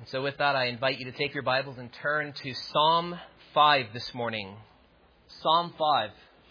So with that, I invite you to take your Bibles and turn to Psalm 5 this morning. Psalm 5.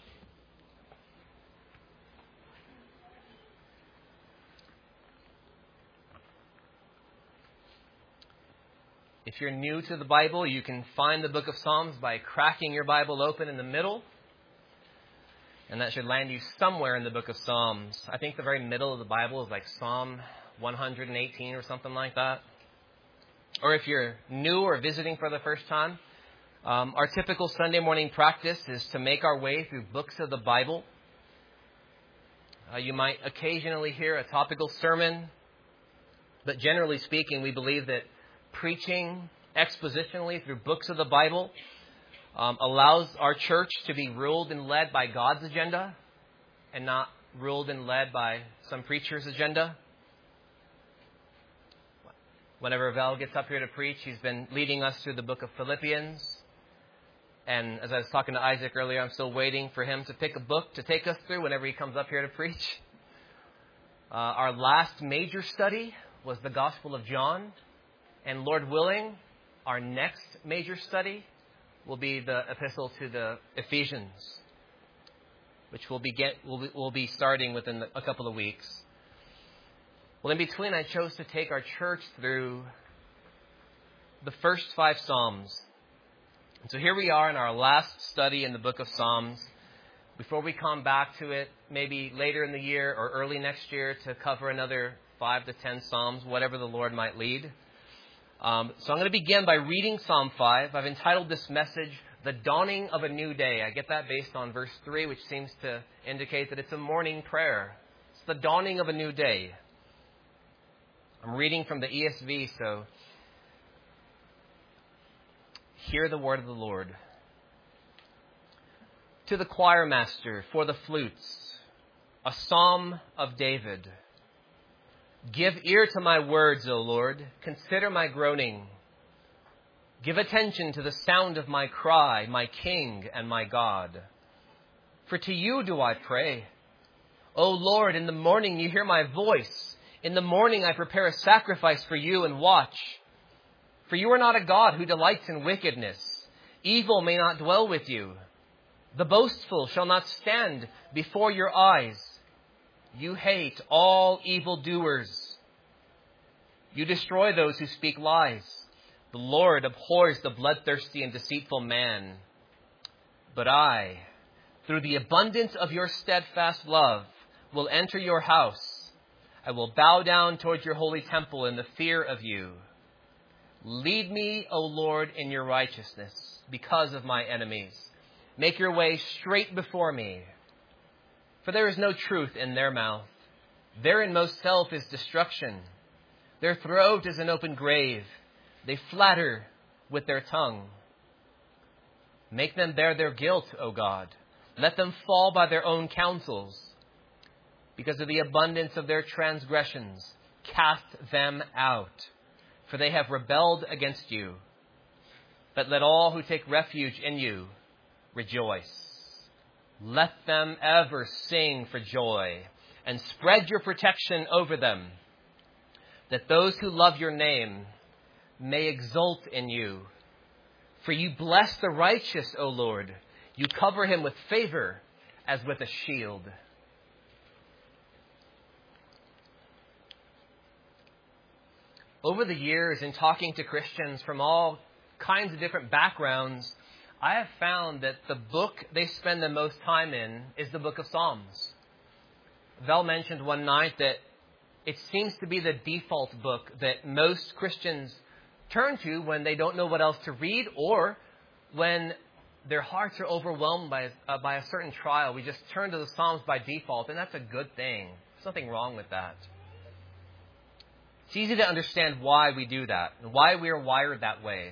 If you're new to the Bible, you can find the book of Psalms by cracking your Bible open in the middle. And that should land you somewhere in the book of Psalms. I think the very middle of the Bible is like Psalm 118 or something like that. Or if you're new or visiting for the first time, our typical Sunday morning practice is to make our way through books of the Bible. You might occasionally hear a topical sermon, but generally speaking, we believe that preaching expositionally through books of the Bible allows our church to be ruled and led by God's agenda and not ruled and led by some preacher's agenda. Whenever Val gets up here to preach, he's been leading us through the book of Philippians. And as I was talking to Isaac earlier, I'm still waiting for him to pick a book to take us through whenever he comes up here to preach. Our last major study was the Gospel of John. And Lord willing, our next major study will be the epistle to the Ephesians, which we'll be starting within a couple of weeks. Well, in between, I chose to take our church through the first 5 Psalms. And so here we are in our last study in the book of Psalms. Before we come back to it, maybe later in the year or early next year to cover another 5 to 10 Psalms, whatever the Lord might lead. So I'm going to begin by reading Psalm 5. I've entitled this message, The Dawning of a New Day. I get that based on verse 3, which seems to indicate that it's a morning prayer. It's the dawning of a new day. I'm reading from the ESV, so hear the word of the Lord. To the choir master for the flutes, a psalm of David. Give ear to my words, O Lord. Consider my groaning. Give attention to the sound of my cry, my King and my God. For to you do I pray. O Lord, in the morning you hear my voice. In the morning I prepare a sacrifice for you and watch. For you are not a God who delights in wickedness. Evil may not dwell with you. The boastful shall not stand before your eyes. You hate all evildoers. You destroy those who speak lies. The Lord abhors the bloodthirsty and deceitful man. But I, through the abundance of your steadfast love, will enter your house. I will bow down towards your holy temple in the fear of you. Lead me, O Lord, in your righteousness because of my enemies. Make your way straight before me. For there is no truth in their mouth. Their inmost self is destruction. Their throat is an open grave. They flatter with their tongue. Make them bear their guilt, O God. Let them fall by their own counsels. Because of the abundance of their transgressions, cast them out. For they have rebelled against you. But let all who take refuge in you rejoice. Let them ever sing for joy and spread your protection over them, that those who love your name may exult in you. For you bless the righteous, O Lord. You cover him with favor as with a shield. Over the years, in talking to Christians from all kinds of different backgrounds, I have found that the book they spend the most time in is the book of Psalms. Val mentioned one night that it seems to be the default book that most Christians turn to when they don't know what else to read or when their hearts are overwhelmed by a certain trial. We just turn to the Psalms by default, and that's a good thing. There's nothing wrong with that. It's easy to understand why we do that and why we are wired that way.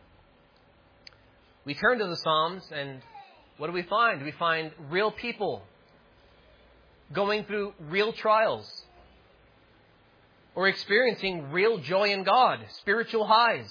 We turn to the Psalms, and what do we find? We find real people going through real trials or experiencing real joy in God, spiritual highs.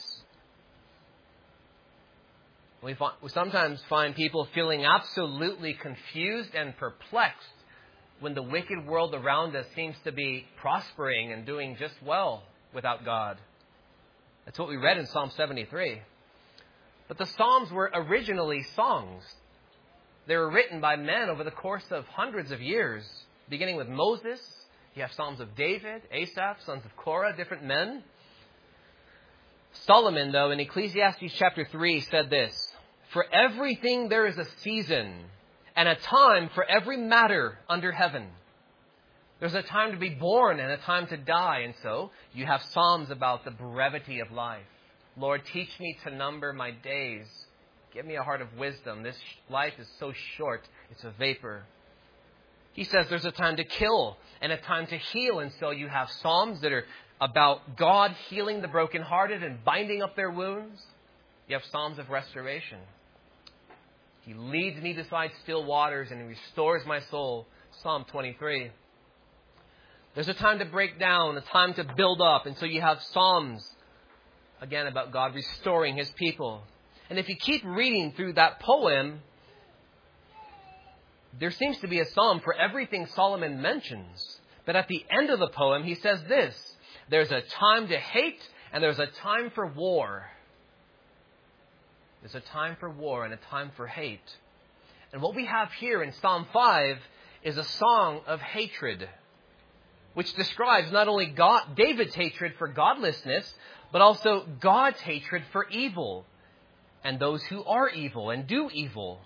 We sometimes find people feeling absolutely confused and perplexed when the wicked world around us seems to be prospering and doing just well without God. That's what we read in Psalm 73. But the Psalms were originally songs. They were written by men over the course of hundreds of years, beginning with Moses. You have Psalms of David, Asaph, sons of Korah, different men. Solomon, though, in Ecclesiastes chapter 3 said this, "For everything there is a season and a time for every matter under heaven." There's a time to be born and a time to die. And so you have Psalms about the brevity of life. Lord, teach me to number my days. Give me a heart of wisdom. This life is so short, it's a vapor. He says there's a time to kill and a time to heal. And so you have Psalms that are about God healing the brokenhearted and binding up their wounds. You have Psalms of restoration. He leads me beside still waters and he restores my soul. Psalm 23. There's a time to break down, a time to build up. And so you have Psalms, again, about God restoring his people. And if you keep reading through that poem, there seems to be a psalm for everything Solomon mentions. But at the end of the poem, he says this, there's a time to hate and there's a time for war. There's a time for war and a time for hate. And what we have here in Psalm 5 is a song of hatred, which describes not only David's hatred for godlessness, but also God's hatred for evil and those who are evil and do evil.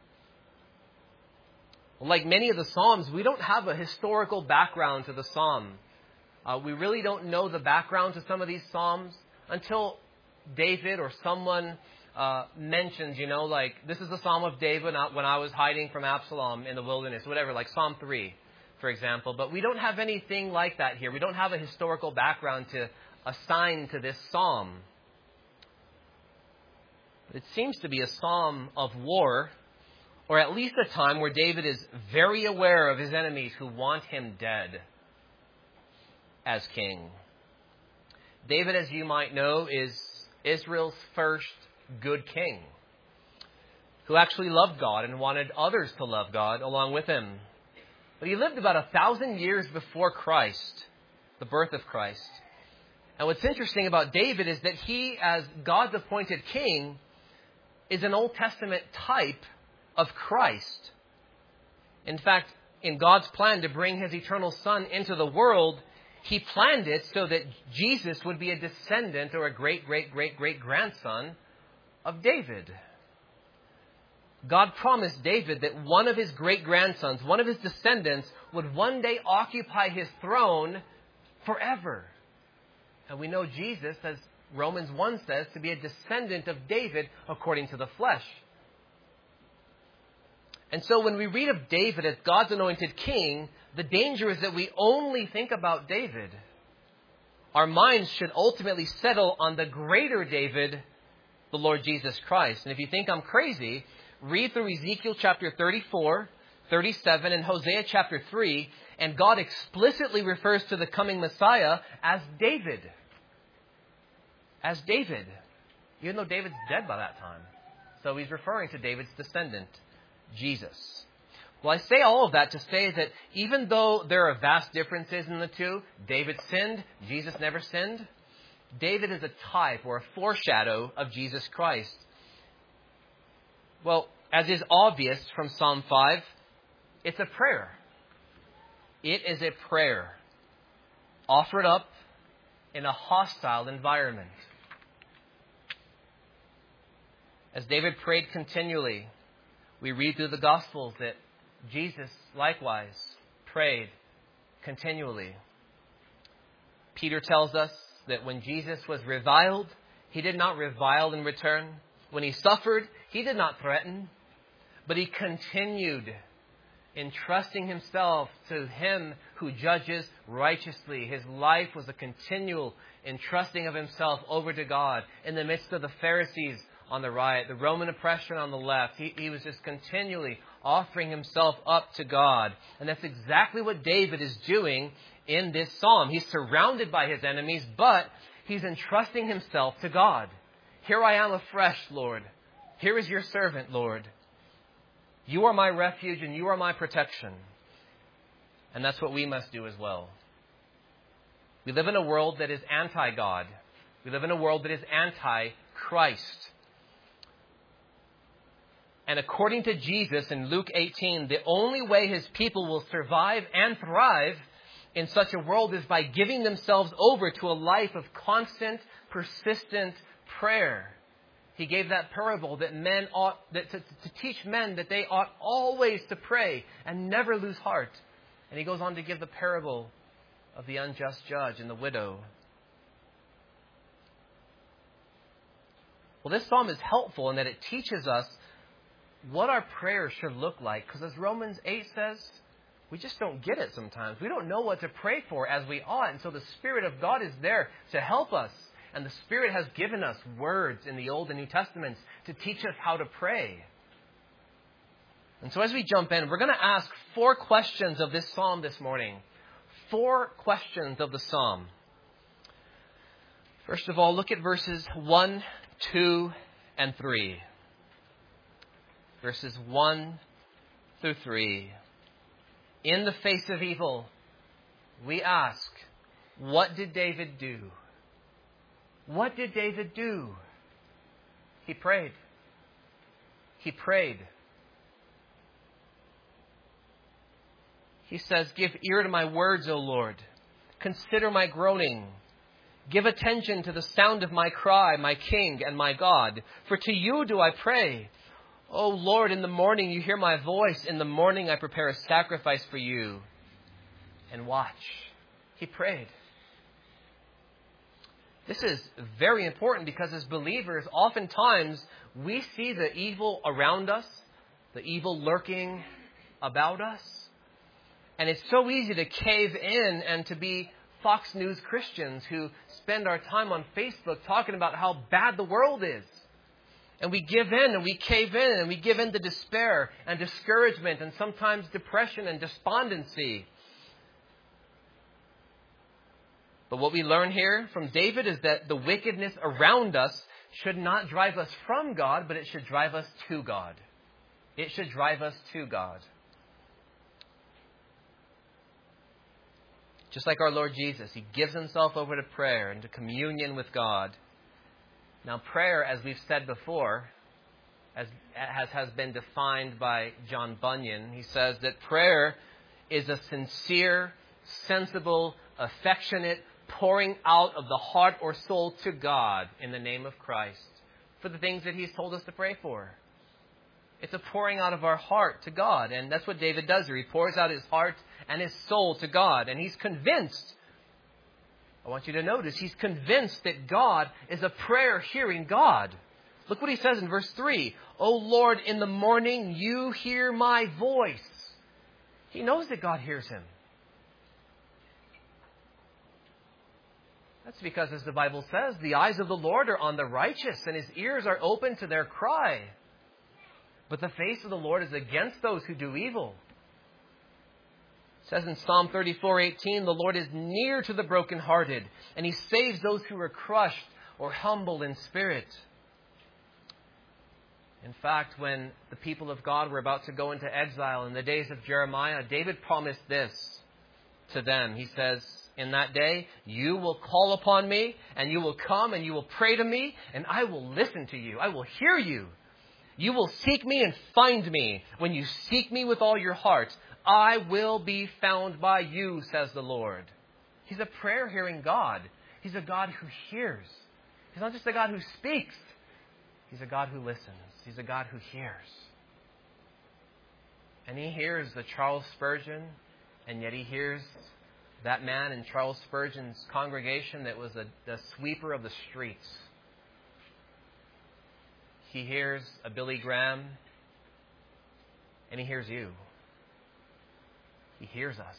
Like many of the Psalms, we don't have a historical background to the Psalm. We really don't know the background to some of these Psalms until David or someone mentions, like this is the Psalm of David when I was hiding from Absalom in the wilderness, whatever, like Psalm 3, for example. But we don't have anything like that here. We don't have a historical background to assign to this Psalm. It seems to be a psalm of war, or at least a time where David is very aware of his enemies who want him dead as king. David, as you might know, is Israel's first good king who actually loved God and wanted others to love God along with him. But he lived about 1,000 years before Christ, the birth of Christ. And what's interesting about David is that he, as God's appointed king, is an Old Testament type of Christ. In fact, in God's plan to bring his eternal Son into the world, he planned it so that Jesus would be a descendant or a great-great-great-great-grandson of David. God promised David that one of his great-grandsons, one of his descendants, would one day occupy his throne forever. And we know Jesus, as Romans 1 says, to be a descendant of David according to the flesh. And so when we read of David as God's anointed king, the danger is that we only think about David. Our minds should ultimately settle on the greater David, the Lord Jesus Christ. And if you think I'm crazy, read through Ezekiel chapter 34, 37, and Hosea chapter 3, and God explicitly refers to the coming Messiah as David. As David, even though David's dead by that time. So he's referring to David's descendant, Jesus. Well, I say all of that to say that even though there are vast differences in the two, David sinned, Jesus never sinned. David is a type or a foreshadow of Jesus Christ. Well, as is obvious from Psalm 5, it's a prayer. It is a prayer offered up in a hostile environment. As David prayed continually, we read through the Gospels that Jesus likewise prayed continually. Peter tells us that when Jesus was reviled, he did not revile in return. When he suffered, he did not threaten, but he continued entrusting himself to him who judges righteously. His life was a continual entrusting of himself over to God in the midst of the Pharisees on the right, the Roman oppression on the left. He was just continually offering himself up to God. And that's exactly what David is doing in this psalm. He's surrounded by his enemies, but he's entrusting himself to God. Here I am afresh, Lord. Here is your servant, Lord. You are my refuge and you are my protection. And that's what we must do as well. We live in a world that is anti-God. We live in a world that is anti-Christ. And according to Jesus in Luke 18, the only way his people will survive and thrive in such a world is by giving themselves over to a life of constant, persistent prayer. He gave that parable that men ought to teach men that they ought always to pray and never lose heart. And he goes on to give the parable of the unjust judge and the widow. Well, this psalm is helpful in that it teaches us what our prayers should look like. Because as Romans 8 says, we just don't get it sometimes. We don't know what to pray for as we ought. And so the Spirit of God is there to help us. And the Spirit has given us words in the Old and New Testaments to teach us how to pray. And so as we jump in, we're going to ask 4 questions of this psalm this morning. 4 questions of the psalm. First of all, look at verses 1, 2, and 3. Verses 1 through 3. In the face of evil, we ask, what did David do? What did David do? He prayed. He prayed. He says, give ear to my words, O Lord. Consider my groaning. Give attention to the sound of my cry, my King and my God. For to you do I pray. O Lord, in the morning you hear my voice. In the morning I prepare a sacrifice for you. And watch. He prayed. This is very important because as believers, oftentimes we see the evil around us, the evil lurking about us. And it's so easy to cave in and to be Fox News Christians who spend our time on Facebook talking about how bad the world is. And we give in and we cave in and we give in to despair and discouragement and sometimes depression and despondency. But what we learn here from David is that the wickedness around us should not drive us from God, but it should drive us to God. It should drive us to God. Just like our Lord Jesus, He gives Himself over to prayer and to communion with God. Now, prayer, as we've said before, as has been defined by John Bunyan, he says that prayer is a sincere, sensible, affectionate pouring out of the heart or soul to God in the name of Christ for the things that He's told us to pray for. It's a pouring out of our heart to God. And that's what David does here. He pours out his heart and his soul to God. And he's convinced, I want you to notice, he's convinced that God is a prayer-hearing God. Look what he says in verse 3. O Lord, in the morning you hear my voice. He knows that God hears him. That's because, as the Bible says, the eyes of the Lord are on the righteous and His ears are open to their cry. But the face of the Lord is against those who do evil. It says in Psalm 34:18, the Lord is near to the brokenhearted, and He saves those who are crushed or humble in spirit. In fact, when the people of God were about to go into exile in the days of Jeremiah, David promised this to them. He says, in that day, you will call upon me, and you will come, and you will pray to me, and I will listen to you. I will hear you. You will seek me and find me. When you seek me with all your heart, I will be found by you, says the Lord. He's a prayer-hearing God. He's a God who hears. He's not just a God who speaks. He's a God who listens. He's a God who hears. And He hears the Charles Spurgeon, and yet He hears that man in Charles Spurgeon's congregation that was the sweeper of the streets. He hears a Billy Graham, and He hears you. He hears us.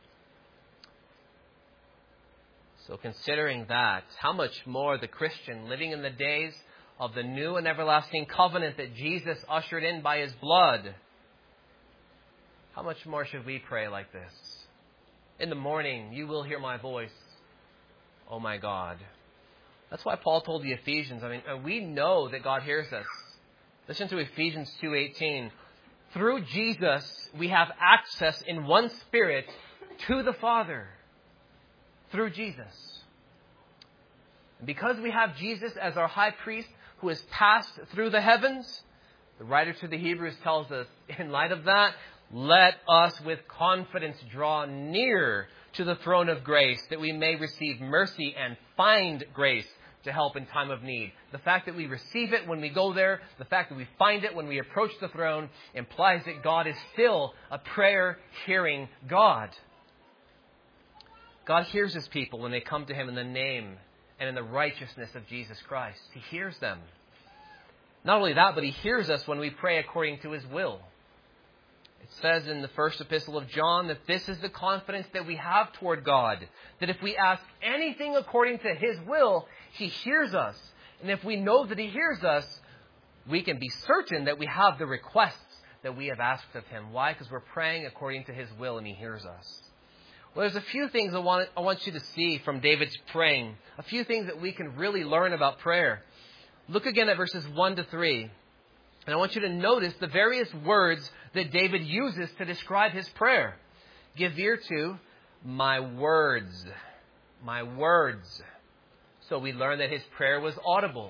So considering that, how much more the Christian living in the days of the new and everlasting covenant that Jesus ushered in by His blood, how much more should we pray like this? In the morning, you will hear my voice, oh my God. That's why Paul told the Ephesians, we know that God hears us. Listen to Ephesians 2:18. Through Jesus, we have access in one Spirit to the Father. Through Jesus. Because we have Jesus as our high priest who has passed through the heavens, the writer to the Hebrews tells us, in light of that, let us with confidence draw near to the throne of grace that we may receive mercy and find grace to help in time of need. The fact that we receive it when we go there, the fact that we find it when we approach the throne, implies that God is still a prayer-hearing God. God hears His people when they come to Him in the name and in the righteousness of Jesus Christ. He hears them. Not only that, but He hears us when we pray according to His will. It says in the first epistle of John that this is the confidence that we have toward God, that if we ask anything according to His will, He hears us. And if we know that He hears us, we can be certain that we have the requests that we have asked of Him. Why? Because we're praying according to His will and He hears us. Well, there's a few things I want you to see from David's praying. A few things that we can really learn about prayer. Look again at verses 1 to 3. And I want you to notice the various words that David uses to describe his prayer. Give ear to my words. My words. So we learn that his prayer was audible.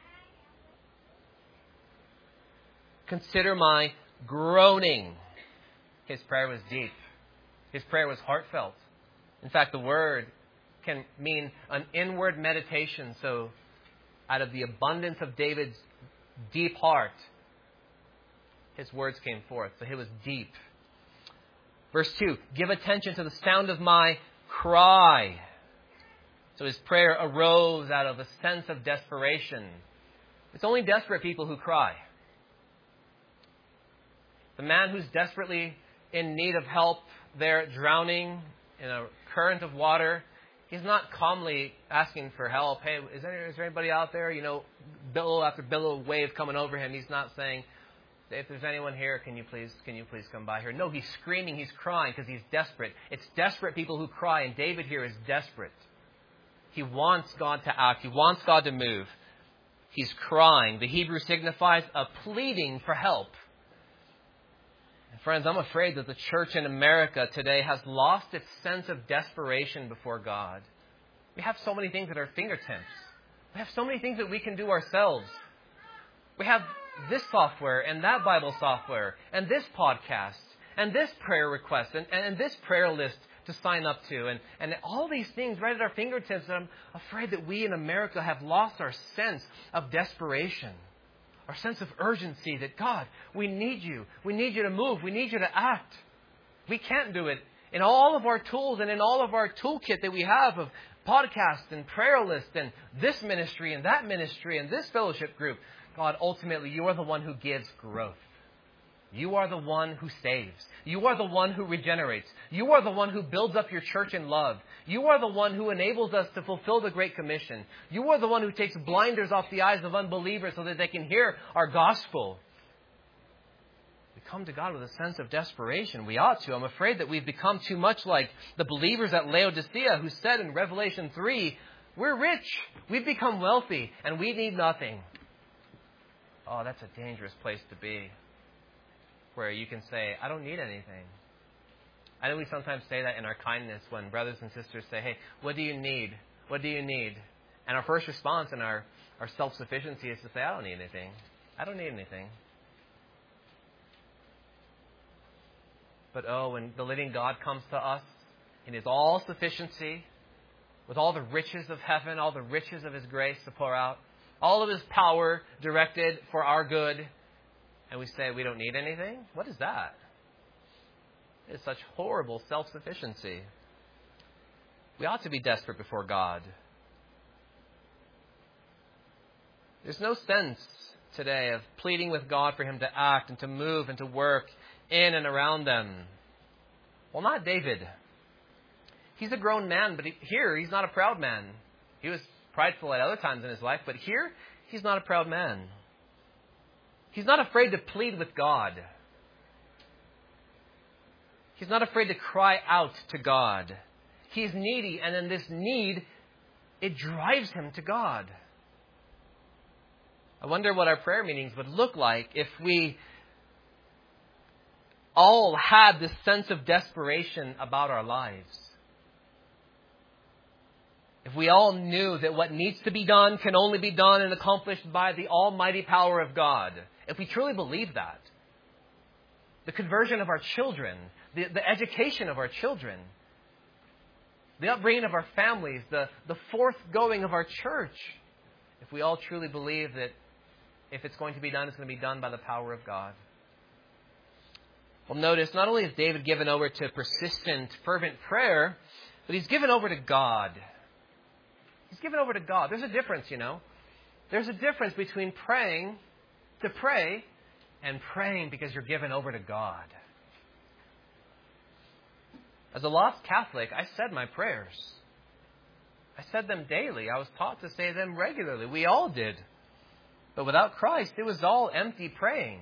Consider my groaning. His prayer was deep. His prayer was heartfelt. In fact, the word can mean an inward meditation. So out of the abundance of David's deep heart, his words came forth. So he was deep. Verse 2, give attention to the sound of my cry. So his prayer arose out of a sense of desperation. It's only desperate people who cry. The man who's desperately in need of help, there drowning in a current of water, he's not calmly asking for help. Hey, is there anybody out there? You know, billow after billow wave coming over him. He's not saying, if there's anyone here, can you please come by here? No, he's screaming, he's crying because he's desperate. It's desperate people who cry, and David here is desperate. He wants God to act. He wants God to move. He's crying. The Hebrew signifies a pleading for help. And friends, I'm afraid that the church in America today has lost its sense of desperation before God. We have so many things at our fingertips. We have so many things that we can do ourselves. We have this software and that Bible software and this podcast and this prayer request and this prayer list to sign up to and all these things right at our fingertips. And I'm afraid that we in America have lost our sense of desperation, our sense of urgency that God, we need you. We need you to move. We need you to act. We can't do it in all of our tools and in all of our toolkit that we have of podcasts and prayer lists and this ministry and that ministry and this fellowship group. God, ultimately, you are the one who gives growth. You are the one who saves. You are the one who regenerates. You are the one who builds up your church in love. You are the one who enables us to fulfill the Great Commission. You are the one who takes blinders off the eyes of unbelievers so that they can hear our gospel. We come to God with a sense of desperation. We ought to. I'm afraid that we've become too much like the believers at Laodicea who said in Revelation 3, we're rich, we've become wealthy, and we need nothing. Oh, that's a dangerous place to be, where you can say, I don't need anything. I know we sometimes say that in our kindness when brothers and sisters say, hey, what do you need? What do you need? And our first response in our self-sufficiency is to say, I don't need anything. I don't need anything. But when the living God comes to us in His all-sufficiency, with all the riches of heaven, all the riches of His grace to pour out, all of His power directed for our good, and we say we don't need anything? What is that? It's such horrible self-sufficiency. We ought to be desperate before God. There's no sense today of pleading with God for Him to act and to move and to work in and around them. Well, not David. He's a grown man, but here he's not a proud man. He was prideful at other times in his life, but here he's not a proud man. He's not afraid to plead with God. He's not afraid to cry out to God. He's needy, and in this need, it drives him to God. I wonder what our prayer meetings would look like if we all had this sense of desperation about our lives. if we all knew that what needs to be done can only be done and accomplished by the almighty power of God, if we truly believe that, the conversion of our children, the education of our children, the upbringing of our families, the forthgoing of our church, if we all truly believe that if it's going to be done, it's going to be done by the power of God. Well, notice, not only is David given over to persistent, fervent prayer, but he's given over to God. He's given over to God. There's a difference, you know. There's a difference between praying to pray and praying because you're given over to God. As a lost Catholic, I said my prayers. I said them daily. I was taught to say them regularly. We all did. But without Christ, it was all empty praying.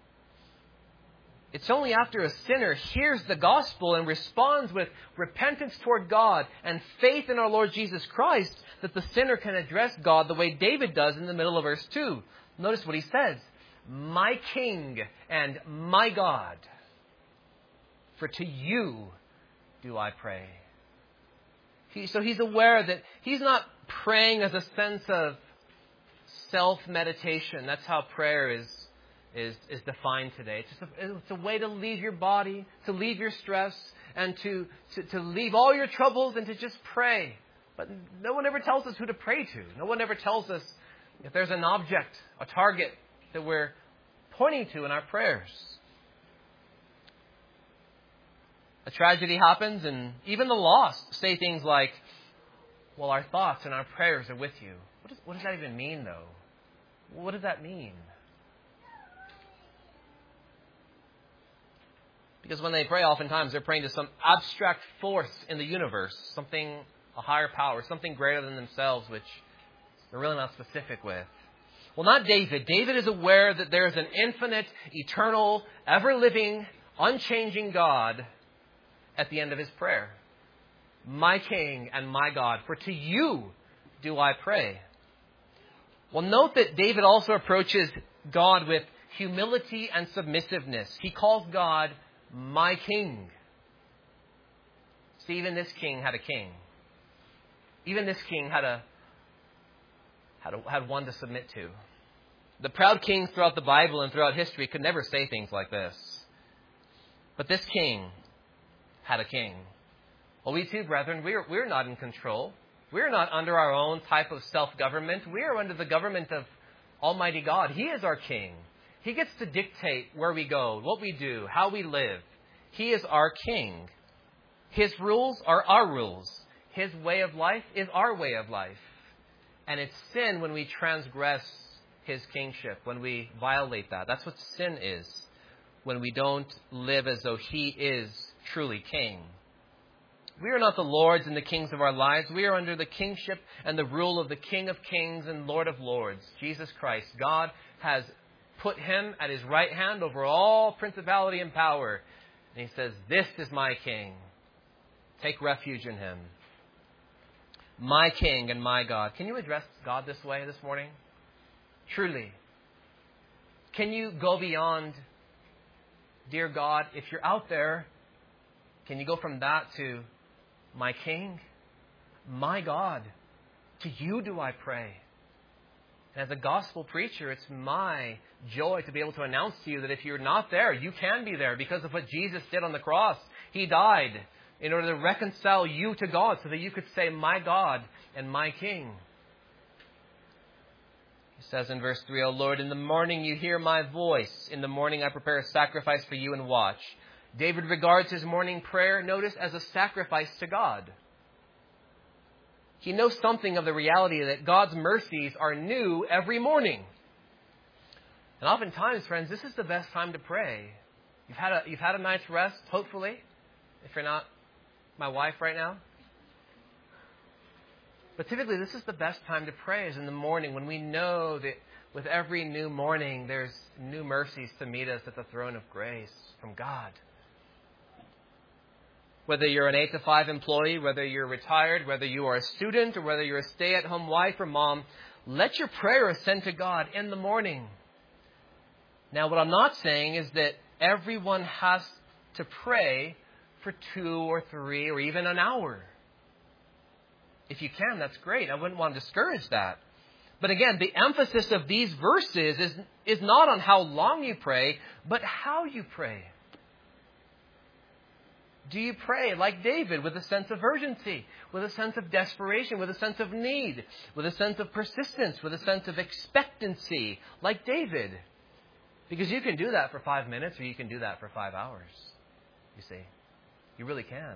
It's only after a sinner hears the gospel and responds with repentance toward God and faith in our Lord Jesus Christ that the sinner can address God the way David does in the middle of verse 2. Notice what he says. My King and my God, for to you do I pray. So he's aware that he's not praying as a sense of self-meditation. That's how prayer is defined today. It's a way to leave your body, to leave your stress, and to leave all your troubles and to just pray. But no one ever tells us who to pray to. No one ever tells us if there's an object, a target that we're pointing to in our prayers. A tragedy happens and even the lost say things like, well, our thoughts and our prayers are with you. What does that even mean, though? What does that mean? Because when they pray, oftentimes they're praying to some abstract force in the universe, something, a higher power, something greater than themselves, which they're really not specific with. Well, not David. David is aware that there is an infinite, eternal, ever-living, unchanging God at the end of his prayer. My King and my God, for to you do I pray. Well, note that David also approaches God with humility and submissiveness. He calls God my King. See, even this king had a king. Even this king had one to submit to. The proud kings throughout the Bible and throughout history could never say things like this. But this king had a king. Well, we too, brethren, we're not in control. We're not under our own type of self-government. We are under the government of Almighty God. He is our king. He gets to dictate where we go, what we do, how we live. He is our king. His rules are our rules. His way of life is our way of life. And it's sin when we transgress his kingship, when we violate that. That's what sin is, when we don't live as though he is truly king. We are not the lords and the kings of our lives. We are under the kingship and the rule of the King of Kings and Lord of Lords, Jesus Christ. God has put him at his right hand over all principality and power. And he says, this is my King. Take refuge in him. My King and my God. Can you address God this way this morning? Truly. Can you go beyond, dear God, if you're out there, can you go from that to my King, my God, to you do I pray. And as a gospel preacher, it's my joy to be able to announce to you that if you're not there, you can be there because of what Jesus did on the cross. He died in order to reconcile you to God so that you could say, my God and my King. He says in verse 3, O Lord, in the morning you hear my voice. In the morning I prepare a sacrifice for you and watch. David regards his morning prayer, notice, as a sacrifice to God. He knows something of the reality that God's mercies are new every morning. And oftentimes, friends, this is the best time to pray. You've had a night's rest, hopefully, if you're not my wife right now. But typically, this is the best time to pray, is in the morning, when we know that with every new morning, there's new mercies to meet us at the throne of grace from God. Whether you're an 8-to-5 employee, whether you're retired, whether you are a student, or whether you're a stay-at-home wife or mom, let your prayer ascend to God in the morning. Now, what I'm not saying is that everyone has to pray for 2 or 3 or even an hour. If you can, that's great. I wouldn't want to discourage that. But again, the emphasis of these verses is not on how long you pray, but how you pray. Do you pray like David, with a sense of urgency, with a sense of desperation, with a sense of need, with a sense of persistence, with a sense of expectancy, like David? Because you can do that for 5 minutes, or you can do that for 5 hours. You see, you really can.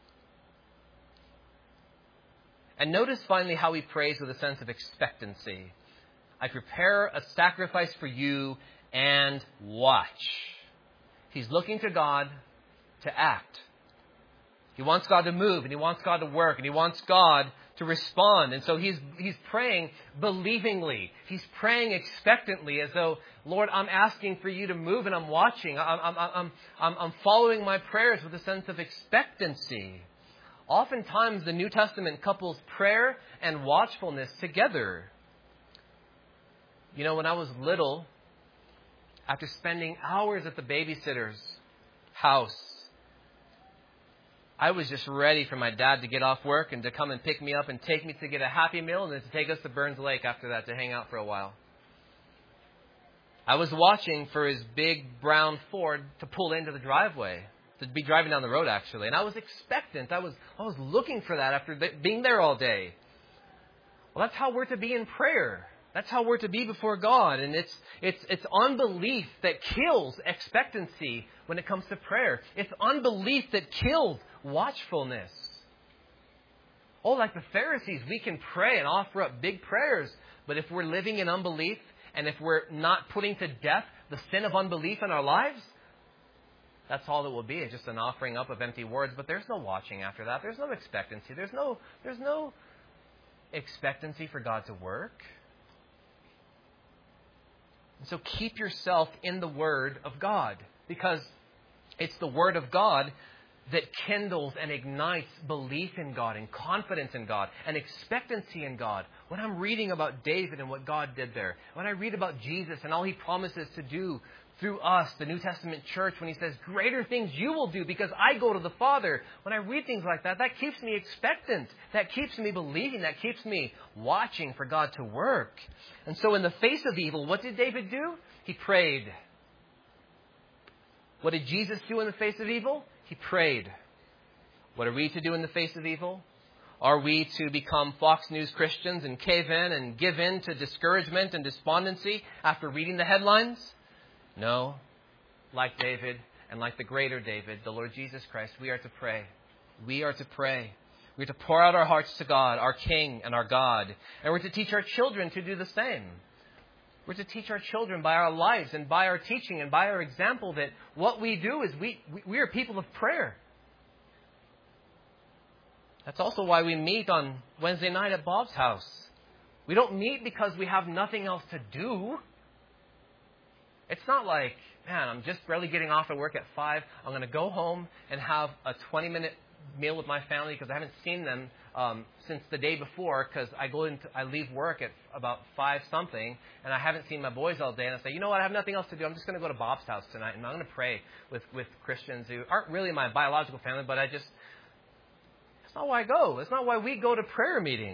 And notice finally how he prays with a sense of expectancy. I prepare a sacrifice for you and watch. He's looking to God to act. He wants God to move, and he wants God to work, and he wants God to respond. And so he's praying believingly. He's praying expectantly, as though, Lord, I'm asking for you to move, and I'm watching. I'm following my prayers with a sense of expectancy. Oftentimes, the New Testament couples prayer and watchfulness together. You know, when I was little, after spending hours at the babysitter's house, I was just ready for my dad to get off work and to come and pick me up and take me to get a Happy Meal and then to take us to Burns Lake after that to hang out for a while. I was watching for his big brown Ford to pull into the driveway, to be driving down the road actually. And I was expectant. I was looking for that after being there all day. Well, that's how we're to be in prayer. That's how we're to be before God. And it's unbelief that kills expectancy when it comes to prayer. It's unbelief that kills watchfulness. Oh, like the Pharisees, we can pray and offer up big prayers. But if we're living in unbelief, and if we're not putting to death the sin of unbelief in our lives, that's all it will be. It's just an offering up of empty words. But there's no watching after that. There's no expectancy. There's no expectancy for God to work. So keep yourself in the Word of God, because it's the Word of God that kindles and ignites belief in God and confidence in God and expectancy in God. When I'm reading about David and what God did there, when I read about Jesus and all he promises to do through us, the New Testament church, when he says, greater things you will do because I go to the Father. When I read things like that, that keeps me expectant. That keeps me believing. That keeps me watching for God to work. And so in the face of evil, what did David do? He prayed. What did Jesus do in the face of evil? He prayed. What are we to do in the face of evil? Are we to become Fox News Christians and cave in and give in to discouragement and despondency after reading the headlines? No. Like David and like the greater David, the Lord Jesus Christ, we are to pray. We are to pray. We are to pour out our hearts to God, our King and our God. And we're to teach our children to do the same. We're to teach our children by our lives and by our teaching and by our example that what we do is we are people of prayer. That's also why we meet on Wednesday night at Bob's house. We don't meet because we have nothing else to do. It's not like, man, I'm just barely getting off at work at 5. I'm going to go home and have a 20-minute meal with my family because I haven't seen them since the day before, because I leave work at about 5-something and I haven't seen my boys all day, and I say, you know what, I have nothing else to do. I'm just going to go to Bob's house tonight and I'm going to pray with Christians who aren't really my biological family, but it's not why I go. It's not why we go to prayer meeting.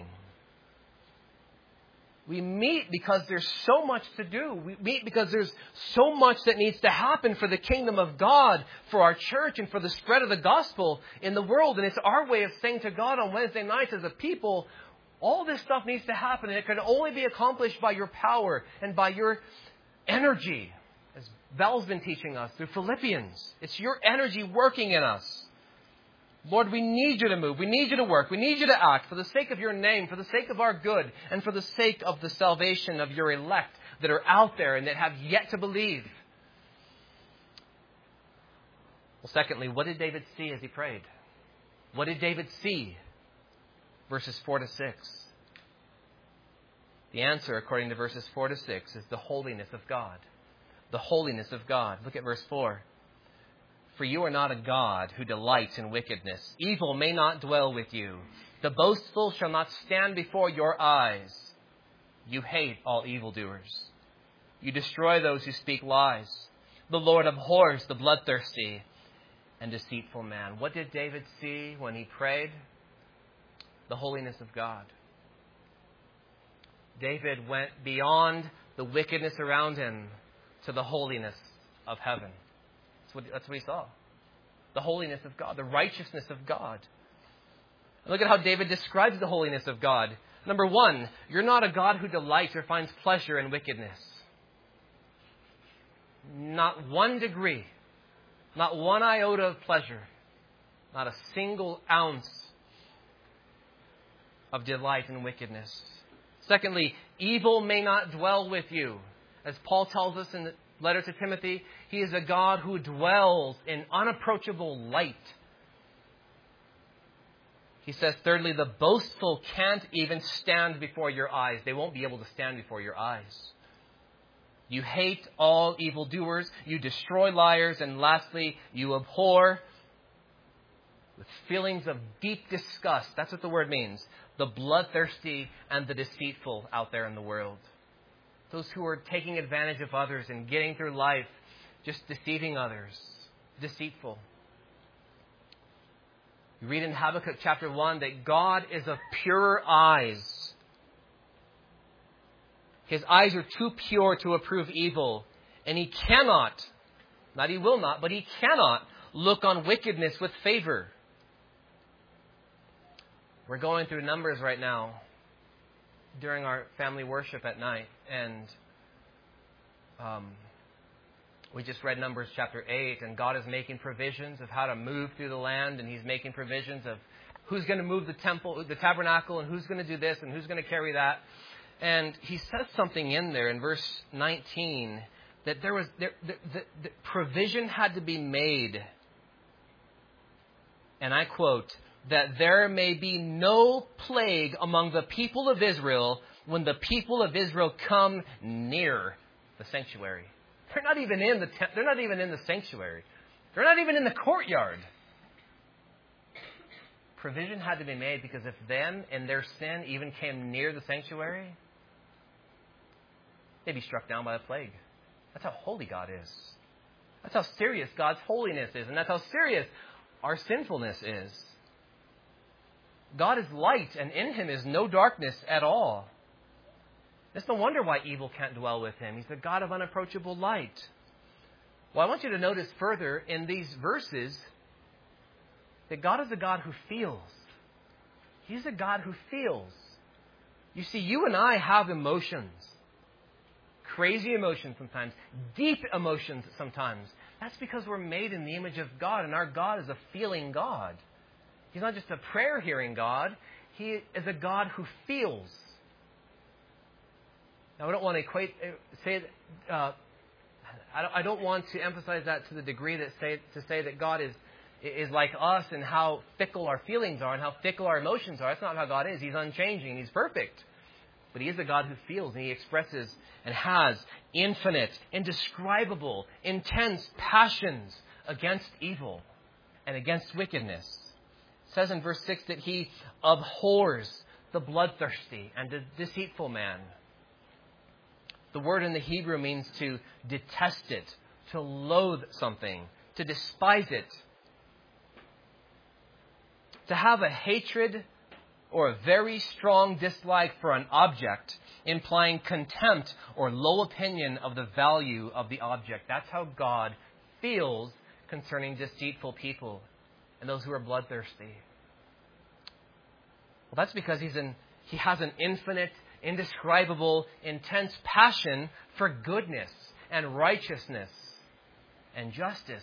We meet because there's so much to do. We meet because there's so much that needs to happen for the kingdom of God, for our church, and for the spread of the gospel in the world. And it's our way of saying to God on Wednesday nights as a people, all this stuff needs to happen, and it can only be accomplished by your power and by your energy, as Val's been teaching us through Philippians. It's your energy working in us. Lord, we need you to move. We need you to work. We need you to act for the sake of your name, for the sake of our good, and for the sake of the salvation of your elect that are out there and that have yet to believe. Well, secondly, what did David see as he prayed? What did David see? Verses 4-6. The answer, according to verses 4-6, is the holiness of God. The holiness of God. Look at verse 4. For you are not a God who delights in wickedness. Evil may not dwell with you. The boastful shall not stand before your eyes. You hate all evildoers. You destroy those who speak lies. The Lord abhors the bloodthirsty and deceitful man. What did David see when he prayed? the holiness of God. David went beyond the wickedness around him to the holiness of heaven. That's what he saw. The holiness of God, the righteousness of God. And look at how David describes the holiness of God. Number one, you're not a God who delights or finds pleasure in wickedness. Not 1 degree, not 1 iota of pleasure, not a single ounce of delight in wickedness. Secondly, evil may not dwell with you. As Paul tells us in the letter to Timothy, he is a God who dwells in unapproachable light. He says, thirdly, the boastful can't even stand before your eyes. They won't be able to stand before your eyes. You hate all evildoers. You destroy liars. And lastly, you abhor with feelings of deep disgust. That's what the word means. The bloodthirsty and the deceitful out there in the world. Those who are taking advantage of others and getting through life just deceiving others. Deceitful. You read in Habakkuk chapter 1 that God is of purer eyes. His eyes are too pure to approve evil. And he cannot, not he will not, but he cannot look on wickedness with favor. We're going through Numbers right now during our family worship at night. And we just read Numbers chapter 8. And God is making provisions of how to move through the land. And he's making provisions of who's going to move the temple, the tabernacle, and who's going to do this and who's going to carry that. And he says something in there in verse 19 that the provision had to be made. And I quote, that there may be no plague among the people of Israel when the people of Israel come near the sanctuary. They're not even in the sanctuary. They're not even in the courtyard. Provision had to be made because if them and their sin even came near the sanctuary, they'd be struck down by a plague. That's how holy God is. That's how serious God's holiness is. And that's how serious our sinfulness is. God is light, and in him is no darkness at all. It's no wonder why evil can't dwell with him. He's the God of unapproachable light. Well, I want you to notice further in these verses that God is a God who feels. He's a God who feels. You see, you and I have emotions. Crazy emotions sometimes. Deep emotions sometimes. That's because we're made in the image of God, and our God is a feeling God. He's not just a prayer-hearing God. He is a God who feels. Now, I don't want to I don't want to emphasize that to the degree to say that God is like us and how fickle our feelings are and how fickle our emotions are. That's not how God is. He's unchanging. He's perfect. But he is a God who feels, and he expresses and has infinite, indescribable, intense passions against evil and against wickedness. It says in verse 6 that he abhors the bloodthirsty and the deceitful man. The word in the Hebrew means to detest it, to loathe something, to despise it. To have a hatred or a very strong dislike for an object, implying contempt or low opinion of the value of the object. That's how God feels concerning deceitful people and those who are bloodthirsty. Well, that's because he has an infinite, indescribable, intense passion for goodness and righteousness and justice.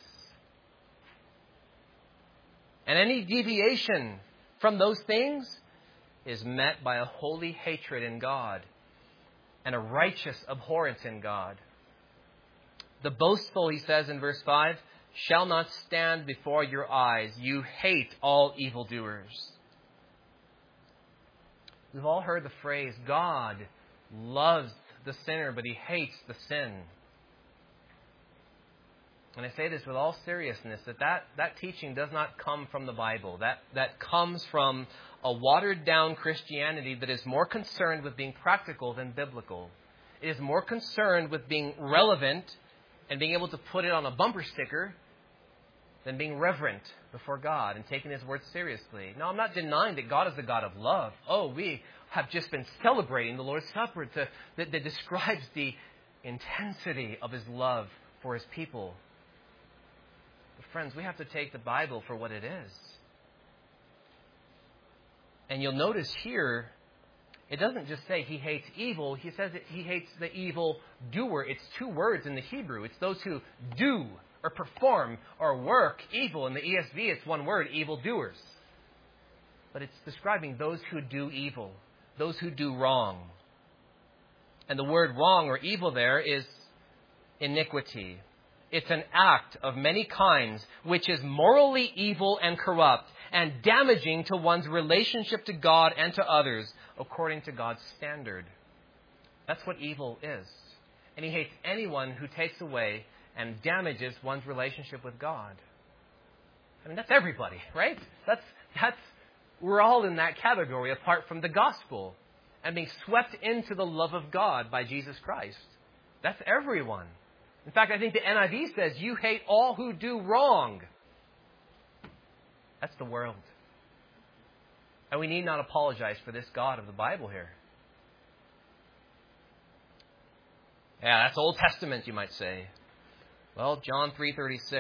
And any deviation from those things is met by a holy hatred in God and a righteous abhorrence in God. The boastful, he says in verse 5, shall not stand before your eyes. You hate all evildoers. We've all heard the phrase, God loves the sinner, but he hates the sin. And I say this with all seriousness, that teaching does not come from the Bible. That comes from a watered-down Christianity that is more concerned with being practical than biblical. It is more concerned with being relevant and being able to put it on a bumper sticker than being reverent before God and taking His word seriously. No, I'm not denying that God is a God of love. Oh, we have just been celebrating the Lord's Supper that describes the intensity of His love for His people. But friends, we have to take the Bible for what it is. And you'll notice here, it doesn't just say He hates evil. He says that He hates the evil doer. It's two words in the Hebrew. It's those who do or perform or work evil. In the ESV, it's one word, evildoers. But it's describing those who do evil, those who do wrong. And the word wrong or evil there is iniquity. It's an act of many kinds which is morally evil and corrupt and damaging to one's relationship to God and to others according to God's standard. That's what evil is. And He hates anyone who takes away and damages one's relationship with God. I mean, that's everybody, right? We're all in that category apart from the gospel and being swept into the love of God by Jesus Christ. That's everyone. In fact, I think the NIV says, you hate all who do wrong. That's the world. And we need not apologize for this God of the Bible here. Yeah, that's Old Testament, you might say. Well, John 3:36.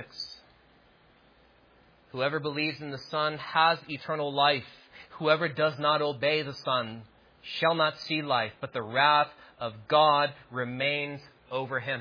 Whoever believes in the Son has eternal life. Whoever does not obey the Son shall not see life, but the wrath of God remains over him.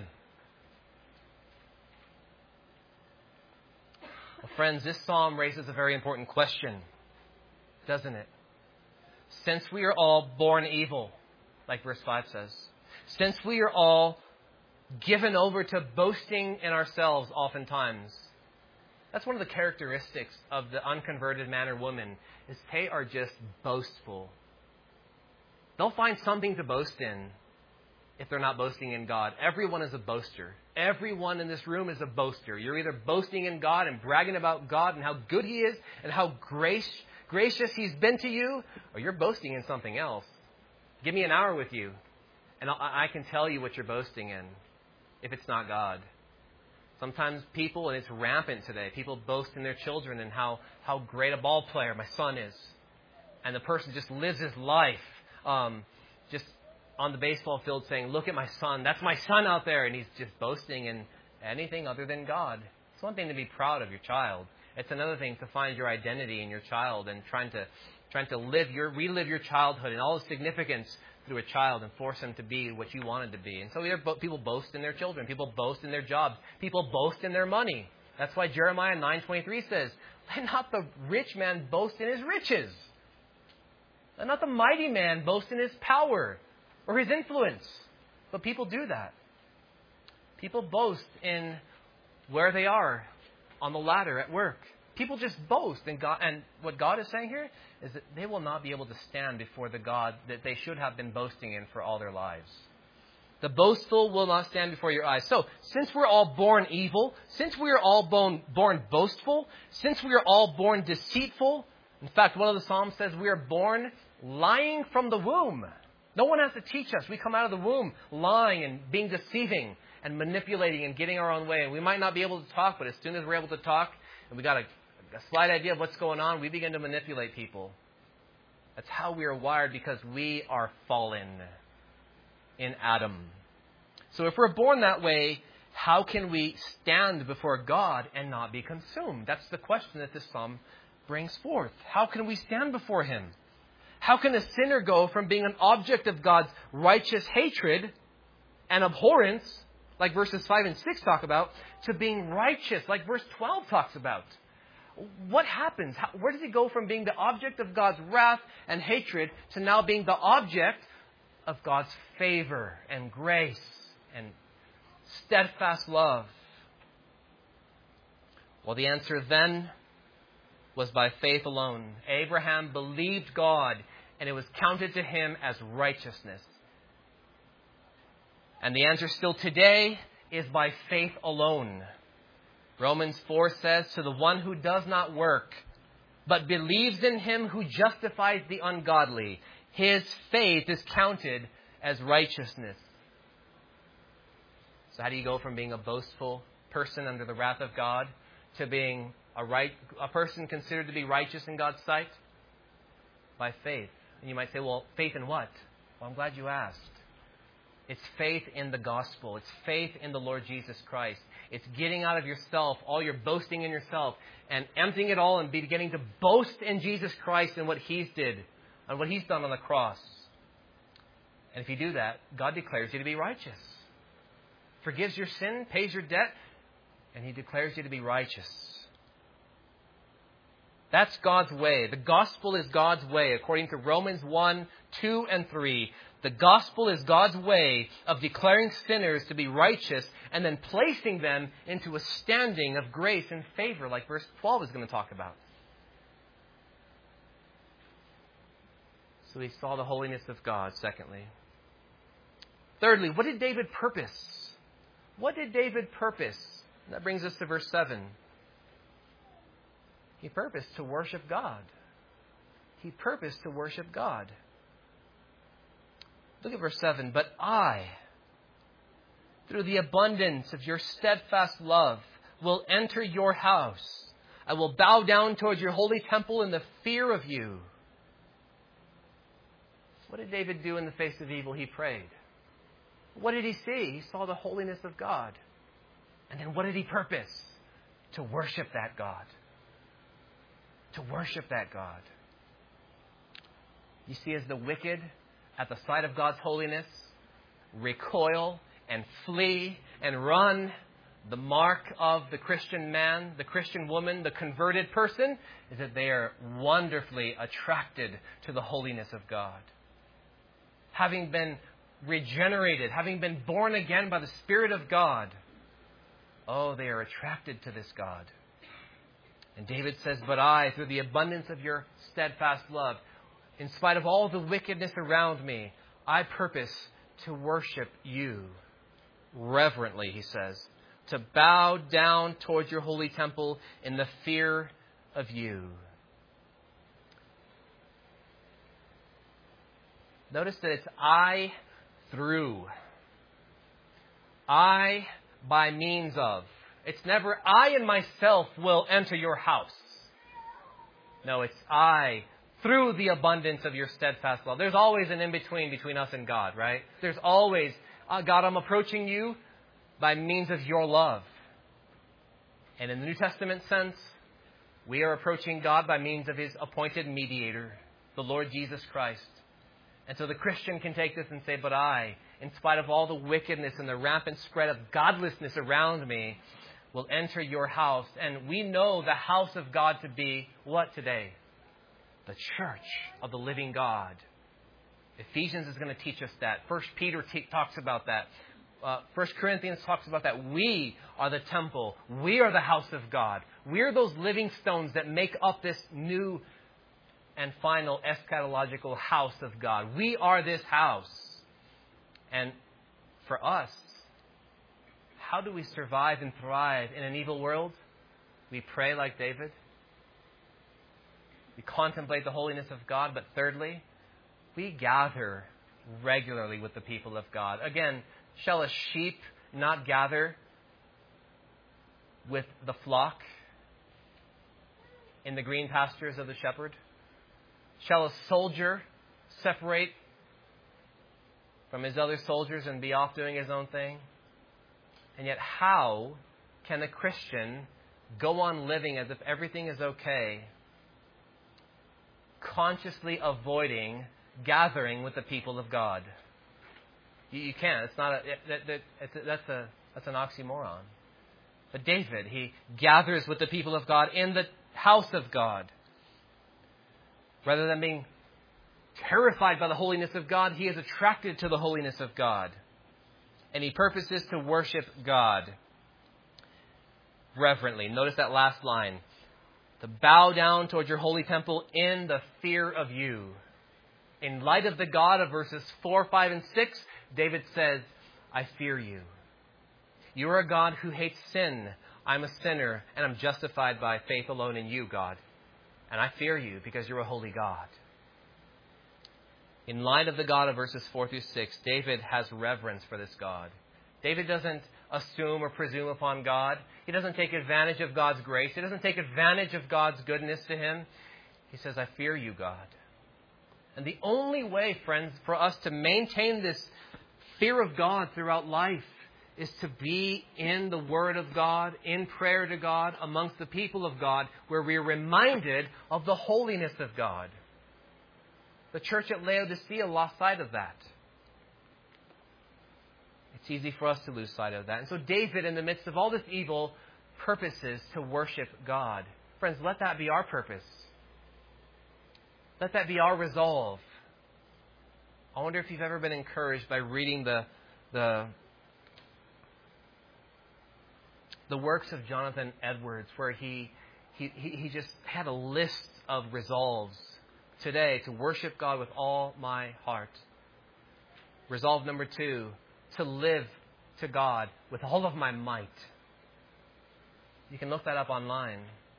Well, friends, this psalm raises a very important question, doesn't it? Since we are all born evil, like verse 5 says, since we are all given over to boasting in ourselves oftentimes, that's one of the characteristics of the unconverted man or woman, is they are just boastful. They'll find something to boast in if they're not boasting in God. Everyone is a boaster. Everyone in this room is a boaster. You're either boasting in God and bragging about God and how good He is and how gracious He's been to you, or you're boasting in something else. Give me an hour with you, and I can tell you what you're boasting in if it's not God. Sometimes people, and it's rampant today, people boast in their children and how great a ball player my son is. And the person just lives his life just on the baseball field saying, look at my son, that's my son out there. And he's just boasting in anything other than God. It's one thing to be proud of your child. It's another thing to find your identity in your child and trying to relive your childhood and all the significance through a child and force them to be what you wanted to be. And so people boast in their children. People boast in their jobs. People boast in their money. That's why Jeremiah 9:23 says, let not the rich man boast in his riches. Let not the mighty man boast in his power or his influence. But people do that. People boast in where they are on the ladder at work. People just boast in God. And what God is saying here is that they will not be able to stand before the God that they should have been boasting in for all their lives. The boastful will not stand before your eyes. So, since we're all born evil, since we are all born boastful, since we are all born deceitful, in fact, one of the Psalms says we are born lying from the womb. No one has to teach us. We come out of the womb lying and being deceiving and manipulating and getting our own way. And we might not be able to talk, but as soon as we're able to talk and we got a slight idea of what's going on, we begin to manipulate people. That's how we are wired because we are fallen in Adam. So if we're born that way, how can we stand before God and not be consumed? That's the question that this psalm brings forth. How can we stand before Him? How can a sinner go from being an object of God's righteous hatred and abhorrence, like verses 5 and 6 talk about, to being righteous, like verse 12 talks about? What happens? Where does he go from being the object of God's wrath and hatred to now being the object of God's favor and grace and steadfast love? Well, the answer then was by faith alone. Abraham believed God, and it was counted to him as righteousness. And the answer still today is by faith alone. Romans 4 says, to the one who does not work, but believes in Him who justifies the ungodly, his faith is counted as righteousness. So how do you go from being a boastful person under the wrath of God to being a person considered to be righteous in God's sight? By faith. And you might say, well, faith in what? Well, I'm glad you asked. It's faith in the gospel. It's faith in the Lord Jesus Christ. It's getting out of yourself, all your boasting in yourself, and emptying it all and beginning to boast in Jesus Christ and what He's did, and what He's done on the cross. And if you do that, God declares you to be righteous. Forgives your sin, pays your debt, and He declares you to be righteous. That's God's way. The gospel is God's way, according to Romans 1, 2, and 3. The gospel is God's way of declaring sinners to be righteous and then placing them into a standing of grace and favor, like verse 12 is going to talk about. So he saw the holiness of God, secondly. Thirdly, what did David purpose? What did David purpose? And that brings us to verse 7. He purposed to worship God. He purposed to worship God. Look at verse 7. But I, through the abundance of your steadfast love, will enter your house. I will bow down towards your holy temple in the fear of you. What did David do in the face of evil? He prayed. What did he see? He saw the holiness of God. And then what did he purpose? To worship that God. To worship that God. You see, as the wicked, at the sight of God's holiness, recoil and flee and run, the mark of the Christian man, the Christian woman, the converted person, is that they are wonderfully attracted to the holiness of God. Having been regenerated, having been born again by the Spirit of God, oh, they are attracted to this God. And David says, but I, through the abundance of your steadfast love, in spite of all the wickedness around me, I purpose to worship you reverently, he says, to bow down towards your holy temple in the fear of you. Notice that it's I through. I by means of. It's never I and myself will enter your house. No, it's I through the abundance of your steadfast love. There's always an in-between between us and God, right? There's always, God, I'm approaching you by means of your love. And in the New Testament sense, we are approaching God by means of His appointed mediator, the Lord Jesus Christ. And so the Christian can take this and say, but I, in spite of all the wickedness and the rampant spread of godlessness around me, will enter your house. And we know the house of God to be what today? The church of the living God. Ephesians is going to teach us that. 1 Peter talks about that. 1 Corinthians talks about that. We are the temple. We are the house of God. We are those living stones that make up this new and final eschatological house of God. We are this house. And for us, how do we survive and thrive in an evil world? We pray like David. We contemplate the holiness of God. But thirdly, we gather regularly with the people of God. Again, shall a sheep not gather with the flock in the green pastures of the shepherd? Shall a soldier separate from his other soldiers and be off doing his own thing? And yet, how can a Christian go on living as if everything is okay, consciously avoiding gathering with the people of God? You can't. It's not. That's an oxymoron. But David, he gathers with the people of God in the house of God. Rather than being terrified by the holiness of God, he is attracted to the holiness of God. And he purposes to worship God reverently. Notice that last line. To bow down towards your holy temple in the fear of you. In light of the God of verses 4, 5, and 6, David says, I fear you. You are a God who hates sin. I'm a sinner, and I'm justified by faith alone in you, God. And I fear you because you're a holy God. In light of the God of verses 4 through 6, David has reverence for this God. David doesn't assume or presume upon God. He doesn't take advantage of God's grace. He doesn't take advantage of God's goodness to him. He says, I fear you, God. And the only way, friends, for us to maintain this fear of God throughout life is to be in the Word of God, in prayer to God, amongst the people of God, where we are reminded of the holiness of God. The church at Laodicea lost sight of that. It's easy for us to lose sight of that. And so David, in the midst of all this evil, purposes to worship God. Friends, let that be our purpose. Let that be our resolve. I wonder if you've ever been encouraged by reading the works of Jonathan Edwards, where he just had a list of resolves today to worship God with all my heart. Resolve number 2, to live to God with all of my might. You can look that up online.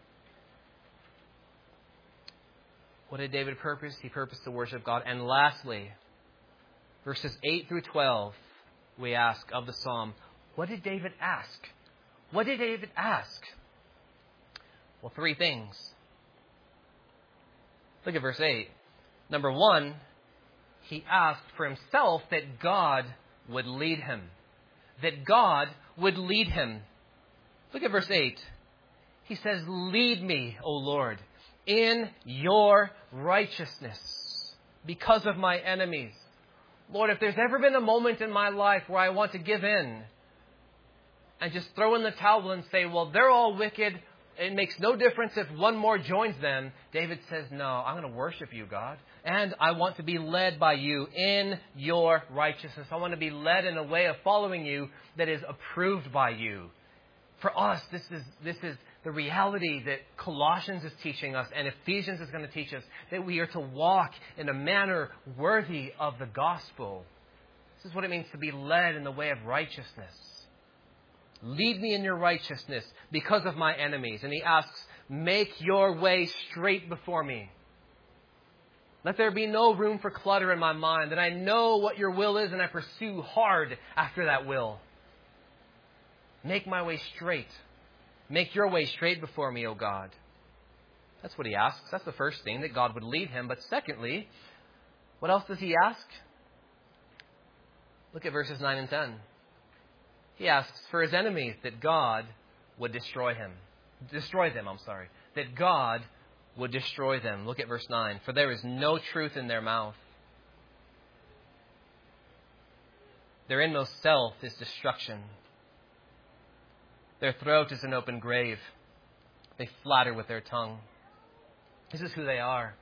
What did David purpose? He purposed to worship God. And lastly, verses 8 through 12, we ask of the psalm, what did David ask? What did David ask? Well, 3 things. Look at verse 8. Number 1, he asked for himself that God would lead him. That God would lead him. Look at verse 8. He says, lead me, O Lord, in your righteousness because of my enemies. Lord, if there's ever been a moment in my life where I want to give in and just throw in the towel and say, well, they're all wicked, it makes no difference if one more joins them, David says, no, I'm going to worship you, God. And I want to be led by you in your righteousness. I want to be led in a way of following you that is approved by you. For us, this is the reality that Colossians is teaching us and Ephesians is going to teach us, that we are to walk in a manner worthy of the gospel. This is what it means to be led in the way of righteousness. Lead me in your righteousness because of my enemies. And he asks, make your way straight before me. Let there be no room for clutter in my mind, that I know what your will is and I pursue hard after that will. Make my way straight. Make your way straight before me, O God. That's what he asks. That's the first thing, that God would lead him. But secondly, what else does he ask? Look at verses 9 and 10. He asks for his enemies that God would destroy them. That God would destroy them. Look at verse 9. For there is no truth in their mouth. Their inmost self is destruction. Their throat is an open grave. They flatter with their tongue. This is who they are.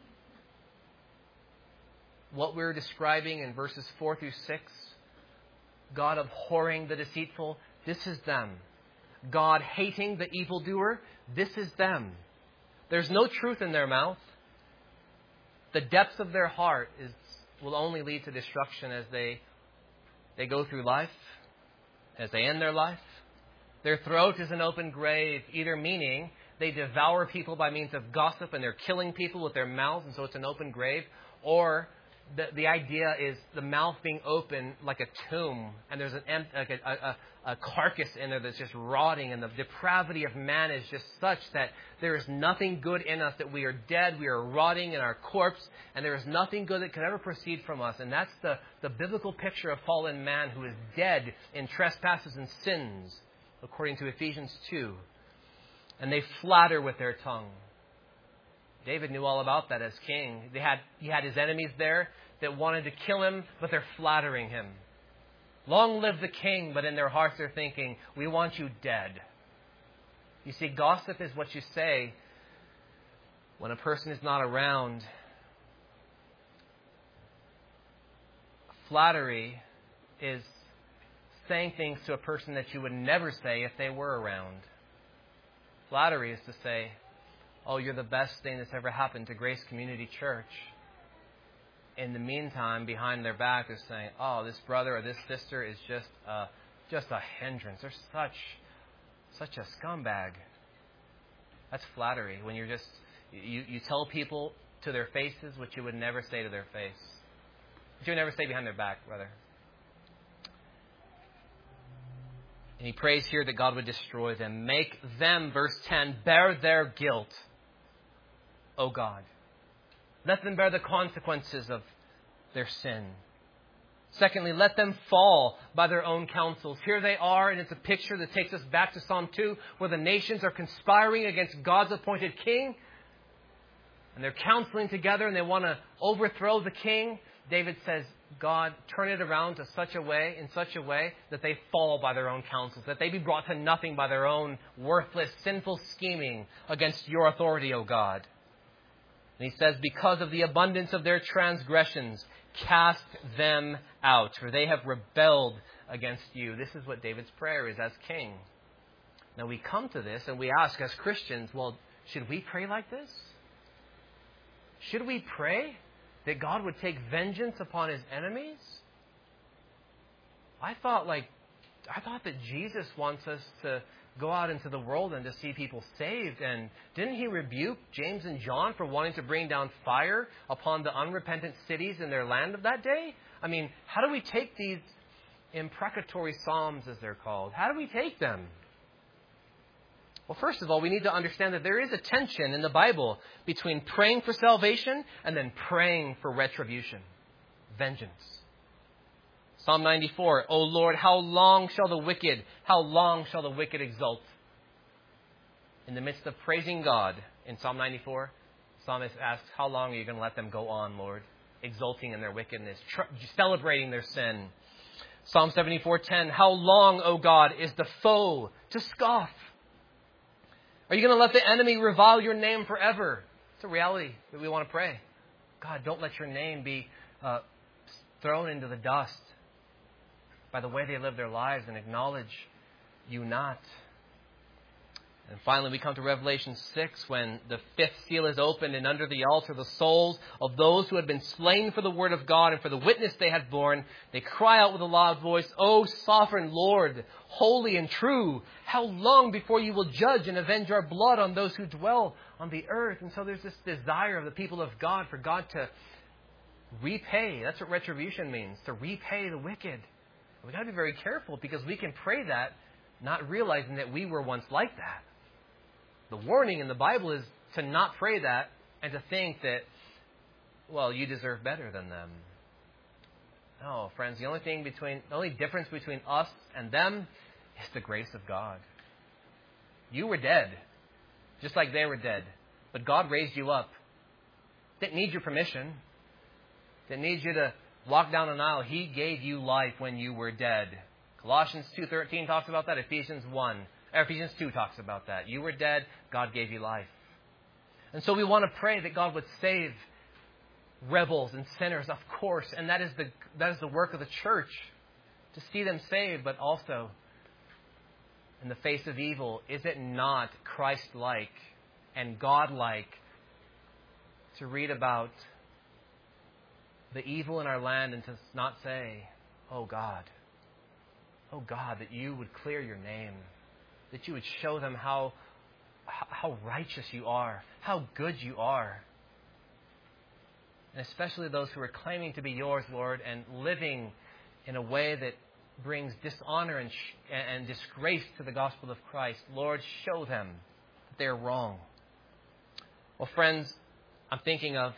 What we're describing in verses 4 through 6, God abhorring the deceitful, this is them. God hating the evildoer, this is them. There's no truth in their mouth. The depths of their heart will only lead to destruction as they go through life, as they end their life. Their throat is an open grave, either meaning they devour people by means of gossip and they're killing people with their mouths, and so it's an open grave, or the idea is the mouth being open like a tomb, and there's a carcass in there that's just rotting, and the depravity of man is just such that there is nothing good in us, that we are dead, we are rotting in our corpse, and there is nothing good that could ever proceed from us. And that's the biblical picture of fallen man who is dead in trespasses and sins, according to Ephesians 2. And they flatter with their tongue. David knew all about that as king. He had his enemies there that wanted to kill him, but they're flattering him. Long live the king, but in their hearts they're thinking, we want you dead. You see, gossip is what you say when a person is not around. Flattery is saying things to a person that you would never say if they were around. Flattery is to say, oh, you're the best thing that's ever happened to Grace Community Church. In the meantime, behind their back, they're saying, oh, this brother or this sister is just a hindrance. They're such a scumbag. That's flattery. When you're just, you tell people to their faces what you would never say to their face. What you would never say behind their back, brother. And he prays here that God would destroy them. Make them, verse 10, bear their guilt, O God. Let them bear the consequences of their sin. Secondly, let them fall by their own counsels. Here they are, and it's a picture that takes us back to Psalm 2, where the nations are conspiring against God's appointed king. And they're counseling together, and they want to overthrow the king. David says, God, turn it around in such a way that they fall by their own counsels, that they be brought to nothing by their own worthless, sinful scheming against your authority, O God. And he says, because of the abundance of their transgressions, cast them out, for they have rebelled against you. This is what David's prayer is as king. Now we come to this and we ask as Christians, well, should we pray like this? Should we pray that God would take vengeance upon his enemies? I thought that Jesus wants us to go out into the world and to see people saved. And didn't he rebuke James and John for wanting to bring down fire upon the unrepentant cities in their land of that day? I mean, how do we take these imprecatory psalms, as they're called? How do we take them? Well, first of all, we need to understand that there is a tension in the Bible between praying for salvation and then praying for retribution, vengeance. Psalm 94, O Lord, how long shall the wicked exult? In the midst of praising God, in Psalm 94, the psalmist asks, how long are you going to let them go on, Lord? Exulting in their wickedness, celebrating their sin. Psalm 74:10, how long, O God, is the foe to scoff? Are you going to let the enemy revile your name forever? It's a reality that we want to pray. God, don't let your name be thrown into the dust by the way they live their lives and acknowledge you not. And finally, we come to Revelation 6, when the fifth seal is opened, and under the altar the souls of those who had been slain for the word of God and for the witness they had borne, they cry out with a loud voice, O sovereign Lord, holy and true, how long before you will judge and avenge our blood on those who dwell on the earth? And so there's this desire of the people of God for God to repay. That's what retribution means, to repay the wicked. We've got to be very careful, because we can pray that not realizing that we were once like that. The warning in the Bible is to not pray that and to think that, well, you deserve better than them. No, friends, the only difference between us and them is the grace of God. You were dead, just like they were dead, but God raised you up. Didn't need your permission. Didn't need you to walk down an aisle. He gave you life when you were dead. Colossians 2:13 talks about that. Ephesians 2 talks about that. You were dead. God gave you life. And so we want to pray that God would save rebels and sinners, of course. And that is the work of the church, to see them saved. But also, in the face of evil, is it not Christ-like and God-like to read about the evil in our land and to not say, oh God, that you would clear your name, that you would show them how righteous you are, how good you are. And especially those who are claiming to be yours, Lord, and living in a way that brings dishonor and disgrace to the gospel of Christ. Lord, show them that they are wrong. Well, friends, I'm thinking of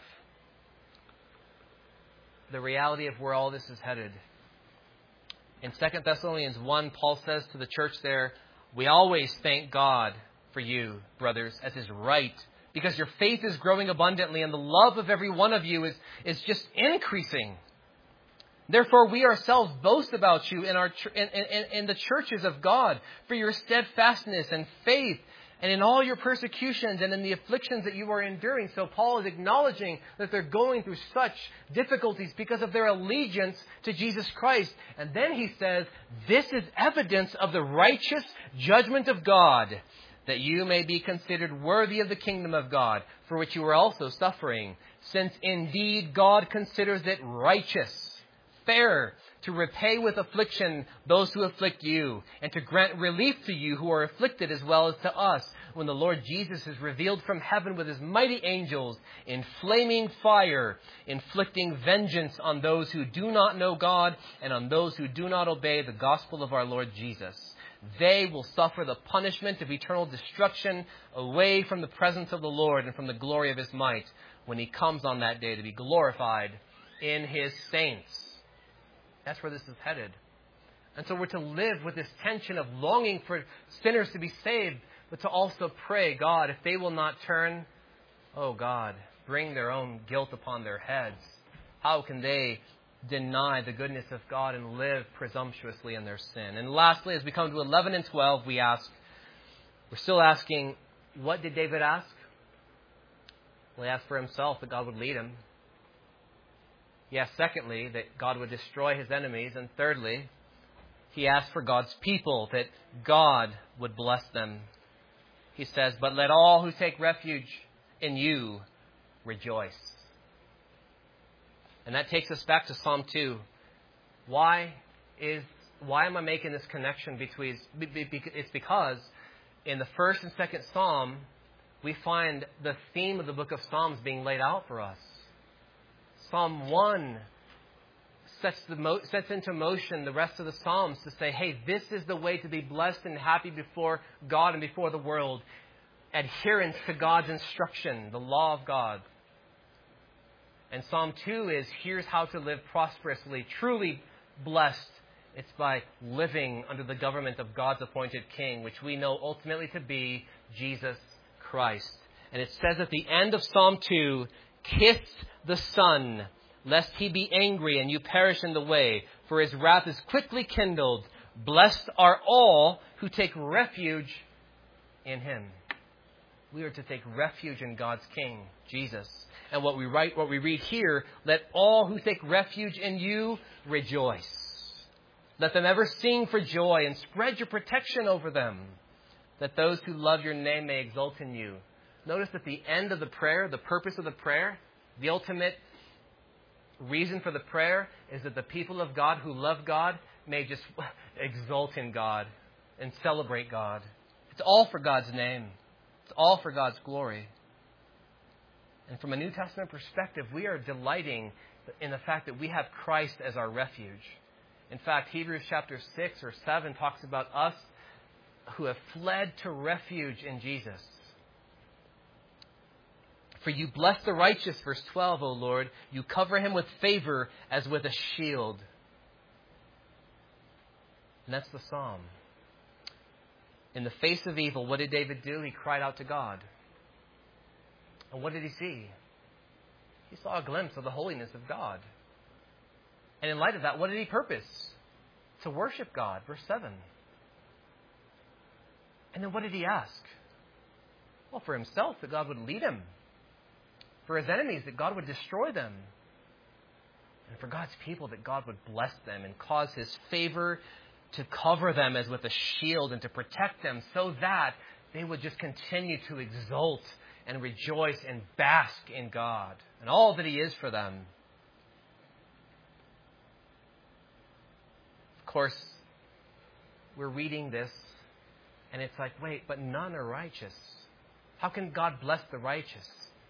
the reality of where all this is headed. In 2 Thessalonians 1, Paul says to the church there, we always thank God for you, brothers, as is right, because your faith is growing abundantly and the love of every one of you is just increasing. Therefore, we ourselves boast about you in the churches of God for your steadfastness and faith, and in all your persecutions and in the afflictions that you are enduring. So Paul is acknowledging that they're going through such difficulties because of their allegiance to Jesus Christ. And then he says, this is evidence of the righteous judgment of God, that you may be considered worthy of the kingdom of God, for which you are also suffering, since indeed God considers it righteous, fair, to repay with affliction those who afflict you, and to grant relief to you who are afflicted as well as to us, when the Lord Jesus is revealed from heaven with his mighty angels in flaming fire, inflicting vengeance on those who do not know God and on those who do not obey the gospel of our Lord Jesus. They will suffer the punishment of eternal destruction away from the presence of the Lord and from the glory of his might, when he comes on that day to be glorified in his saints. That's where this is headed. And so we're to live with this tension of longing for sinners to be saved, but to also pray, God, if they will not turn, oh God, bring their own guilt upon their heads. How can they deny the goodness of God and live presumptuously in their sin? And lastly, as we come to 11 and 12, we're still asking, what did David ask? Well, he asked for himself, that God would lead him. He asked, secondly, that God would destroy his enemies. And thirdly, he asked for God's people, that God would bless them. He says, but let all who take refuge in you rejoice. And that takes us back to Psalm 2. Why am I making this connection between? It's because in the first and second Psalm, we find the theme of the book of Psalms being laid out for us. Psalm 1 sets into motion the rest of the Psalms to say, hey, this is the way to be blessed and happy before God and before the world. Adherence to God's instruction, the law of God. And Psalm 2 is, here's how to live prosperously, truly blessed. It's by living under the government of God's appointed King, which we know ultimately to be Jesus Christ. And it says at the end of Psalm 2, kiss the Son, lest he be angry and you perish in the way, for his wrath is quickly kindled. Blessed are all who take refuge in him. We are to take refuge in God's King, Jesus. And what we read here, let all who take refuge in you rejoice. Let them ever sing for joy and spread your protection over them, that those who love your name may exult in you. Notice at the end of the prayer, the purpose of the prayer, the ultimate reason for the prayer is that the people of God who love God may just exult in God and celebrate God. It's all for God's name. It's all for God's glory. And from a New Testament perspective, we are delighting in the fact that we have Christ as our refuge. In fact, Hebrews chapter 6 or 7 talks about us who have fled to refuge in Jesus. For you bless the righteous, verse 12, O Lord. You cover him with favor as with a shield. And that's the psalm. In the face of evil, what did David do? He cried out to God. And what did he see? He saw a glimpse of the holiness of God. And in light of that, what did he purpose? To worship God, verse 7. And then what did he ask? Well, for himself, that God would lead him. For his enemies, that God would destroy them. And for God's people, that God would bless them and cause his favor to cover them as with a shield and to protect them so that they would just continue to exult and rejoice and bask in God and all that he is for them. Of course, we're reading this and it's like, wait, but none are righteous. How can God bless the righteous?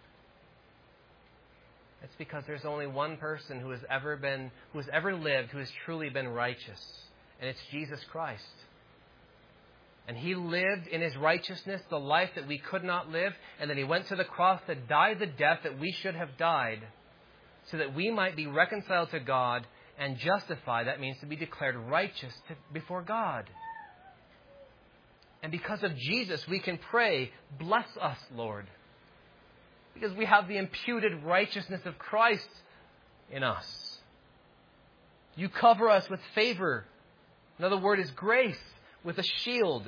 It's because there's only one person who has ever lived, who has truly been righteous. And it's Jesus Christ. And he lived in his righteousness the life that we could not live. And then he went to the cross to die the death that we should have died, so that we might be reconciled to God and justified. That means to be declared righteous before God. And because of Jesus, we can pray, bless us, Lord. Because we have the imputed righteousness of Christ in us. You cover us with favor. Another word is grace, with a shield.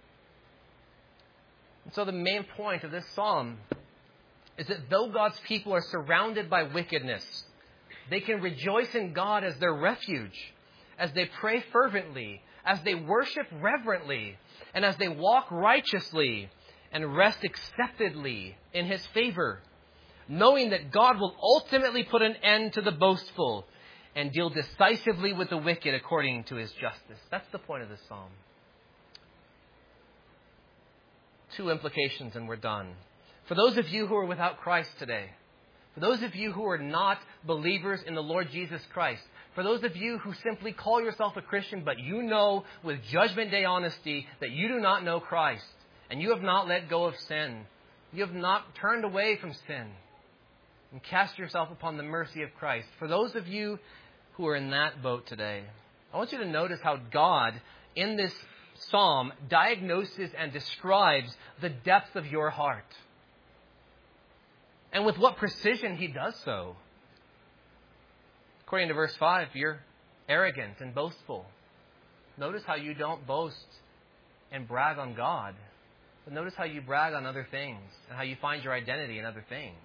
And so the main point of this psalm is that though God's people are surrounded by wickedness, they can rejoice in God as their refuge, as they pray fervently, as they worship reverently, and as they walk righteously and rest acceptedly in his favor, knowing that God will ultimately put an end to the boastful. and deal decisively with the wicked according to his justice. That's the point of this psalm. 2 implications and we're done. For those of you who are without Christ today, for those of you who are not believers in the Lord Jesus Christ, for those of you who simply call yourself a Christian, but you know with Judgment Day honesty that you do not know Christ, and you have not let go of sin, you have not turned away from sin, and cast yourself upon the mercy of Christ. For those of you who are in that boat today, I want you to notice how God, in this psalm, diagnoses and describes the depths of your heart. And with what precision he does so. According to verse 5, you're arrogant and boastful. Notice how you don't boast and brag on God, but notice how you brag on other things and how you find your identity in other things.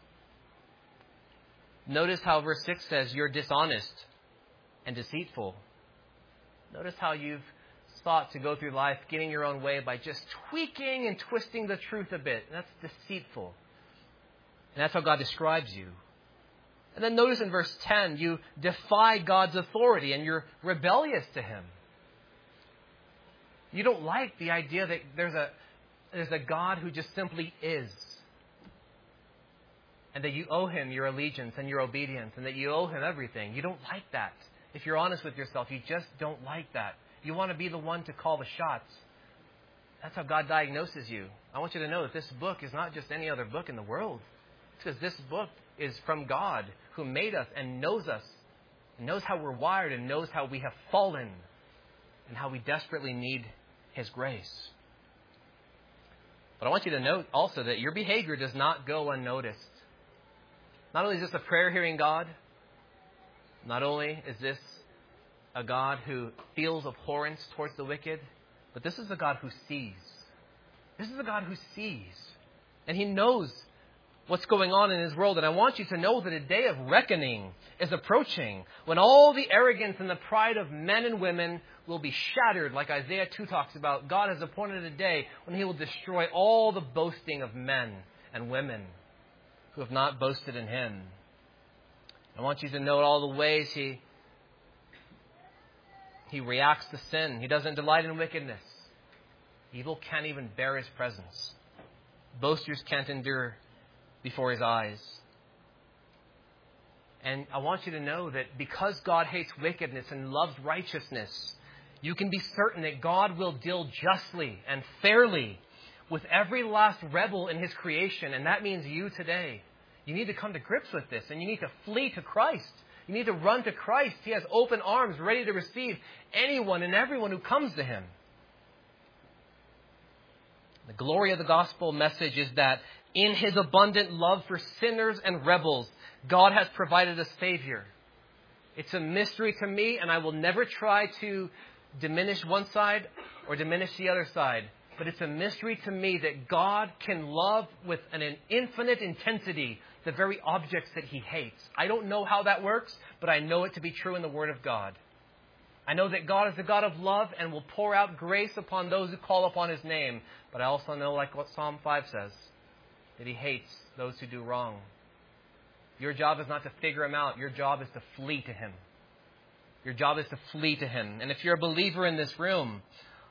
Notice how verse 6 says you're dishonest and deceitful. Notice how you've sought to go through life getting your own way by just tweaking and twisting the truth a bit. And that's deceitful. And that's how God describes you. And then notice in verse 10, you defy God's authority and you're rebellious to him. You don't like the idea that there's a God who just simply is. And that you owe him your allegiance and your obedience and that you owe him everything. You don't like that. If you're honest with yourself, you just don't like that. You want to be the one to call the shots. That's how God diagnoses you. I want you to know that this book is not just any other book in the world. Because this book is from God who made us and knows us, and knows how we're wired and knows how we have fallen and how we desperately need his grace. But I want you to note also that your behavior does not go unnoticed. Not only is this a prayer-hearing God, not only is this a God who feels abhorrence towards the wicked, but this is a God who sees. This is a God who sees. And he knows what's going on in his world. And I want you to know that a day of reckoning is approaching when all the arrogance and the pride of men and women will be shattered, like Isaiah 2 talks about. God has appointed a day when he will destroy all the boasting of men and women who have not boasted in him. I want you to note all the ways he reacts to sin. He doesn't delight in wickedness. Evil can't even bear his presence. Boasters can't endure before his eyes. And I want you to know that because God hates wickedness and loves righteousness, you can be certain that God will deal justly and fairly with every last rebel in his creation. And that means you today. You need to come to grips with this and you need to flee to Christ. You need to run to Christ. He has open arms ready to receive anyone and everyone who comes to him. The glory of the gospel message is that in his abundant love for sinners and rebels, God has provided a Savior. It's a mystery to me, and I will never try to diminish one side or diminish the other side. But it's a mystery to me that God can love with an infinite intensity the very objects that he hates. I don't know how that works, but I know it to be true in the Word of God. I know that God is a God of love and will pour out grace upon those who call upon his name. But I also know, like what Psalm 5 says, that he hates those who do wrong. Your job is not to figure him out. Your job is to flee to him. Your job is to flee to him. And if you're a believer in this room,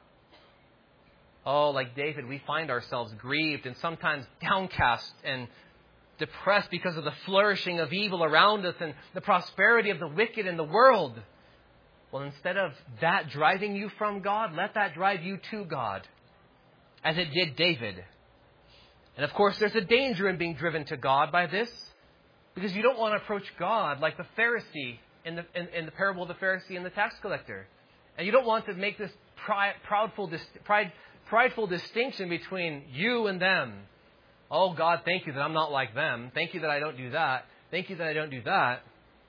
like David, we find ourselves grieved and sometimes downcast and depressed because of the flourishing of evil around us and the prosperity of the wicked in the world. Well, instead of that driving you from God, let that drive you to God, as it did David. And of course, there's a danger in being driven to God by this, because you don't want to approach God like the Pharisee in the parable of the Pharisee and the tax collector. And you don't want to make this prideful distinction between you and them. Oh, God, thank you that I'm not like them. Thank you that I don't do that. Thank you that I don't do that.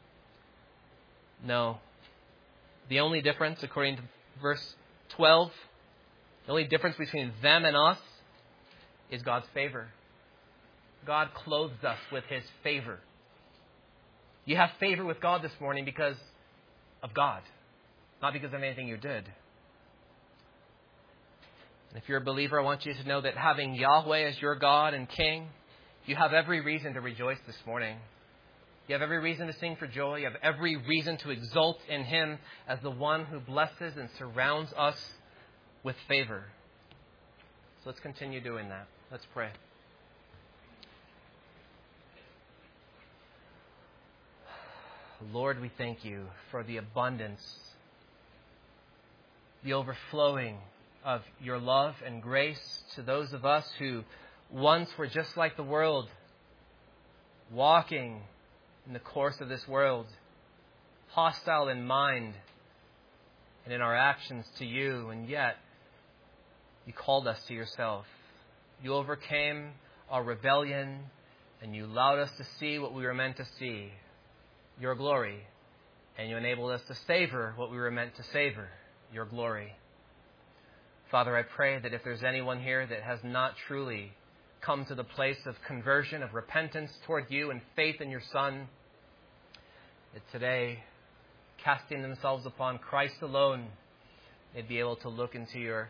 No. The only difference, according to verse 12, the only difference between them and us is God's favor. God clothes us with his favor. You have favor with God this morning because of God, not because of anything you did. And if you're a believer, I want you to know that having Yahweh as your God and King, you have every reason to rejoice this morning. You have every reason to sing for joy. You have every reason to exult in him as the one who blesses and surrounds us with favor. So let's continue doing that. Let's pray. Lord, we thank you for the abundance, the overflowing of your love and grace to those of us who once were just like the world, walking in the course of this world, hostile in mind and in our actions to you, and yet you called us to yourself. You overcame our rebellion, and you allowed us to see what we were meant to see, your glory, and you enabled us to savor what we were meant to savor, your glory. Father, I pray that if there's anyone here that has not truly come to the place of conversion, of repentance toward you and faith in your Son, that today, casting themselves upon Christ alone, they'd be able to look into you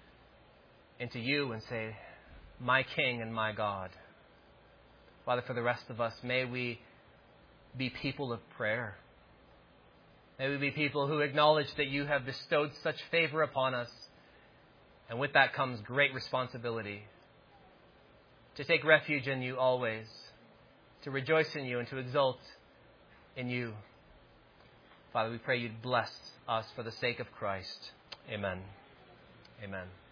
and say, my King and my God. Father, for the rest of us, may we be people of prayer. May we be people who acknowledge that you have bestowed such favor upon us. And with that comes great responsibility to take refuge in you always, to rejoice in you and to exult in you. Father, we pray you'd bless us for the sake of Christ. Amen. Amen.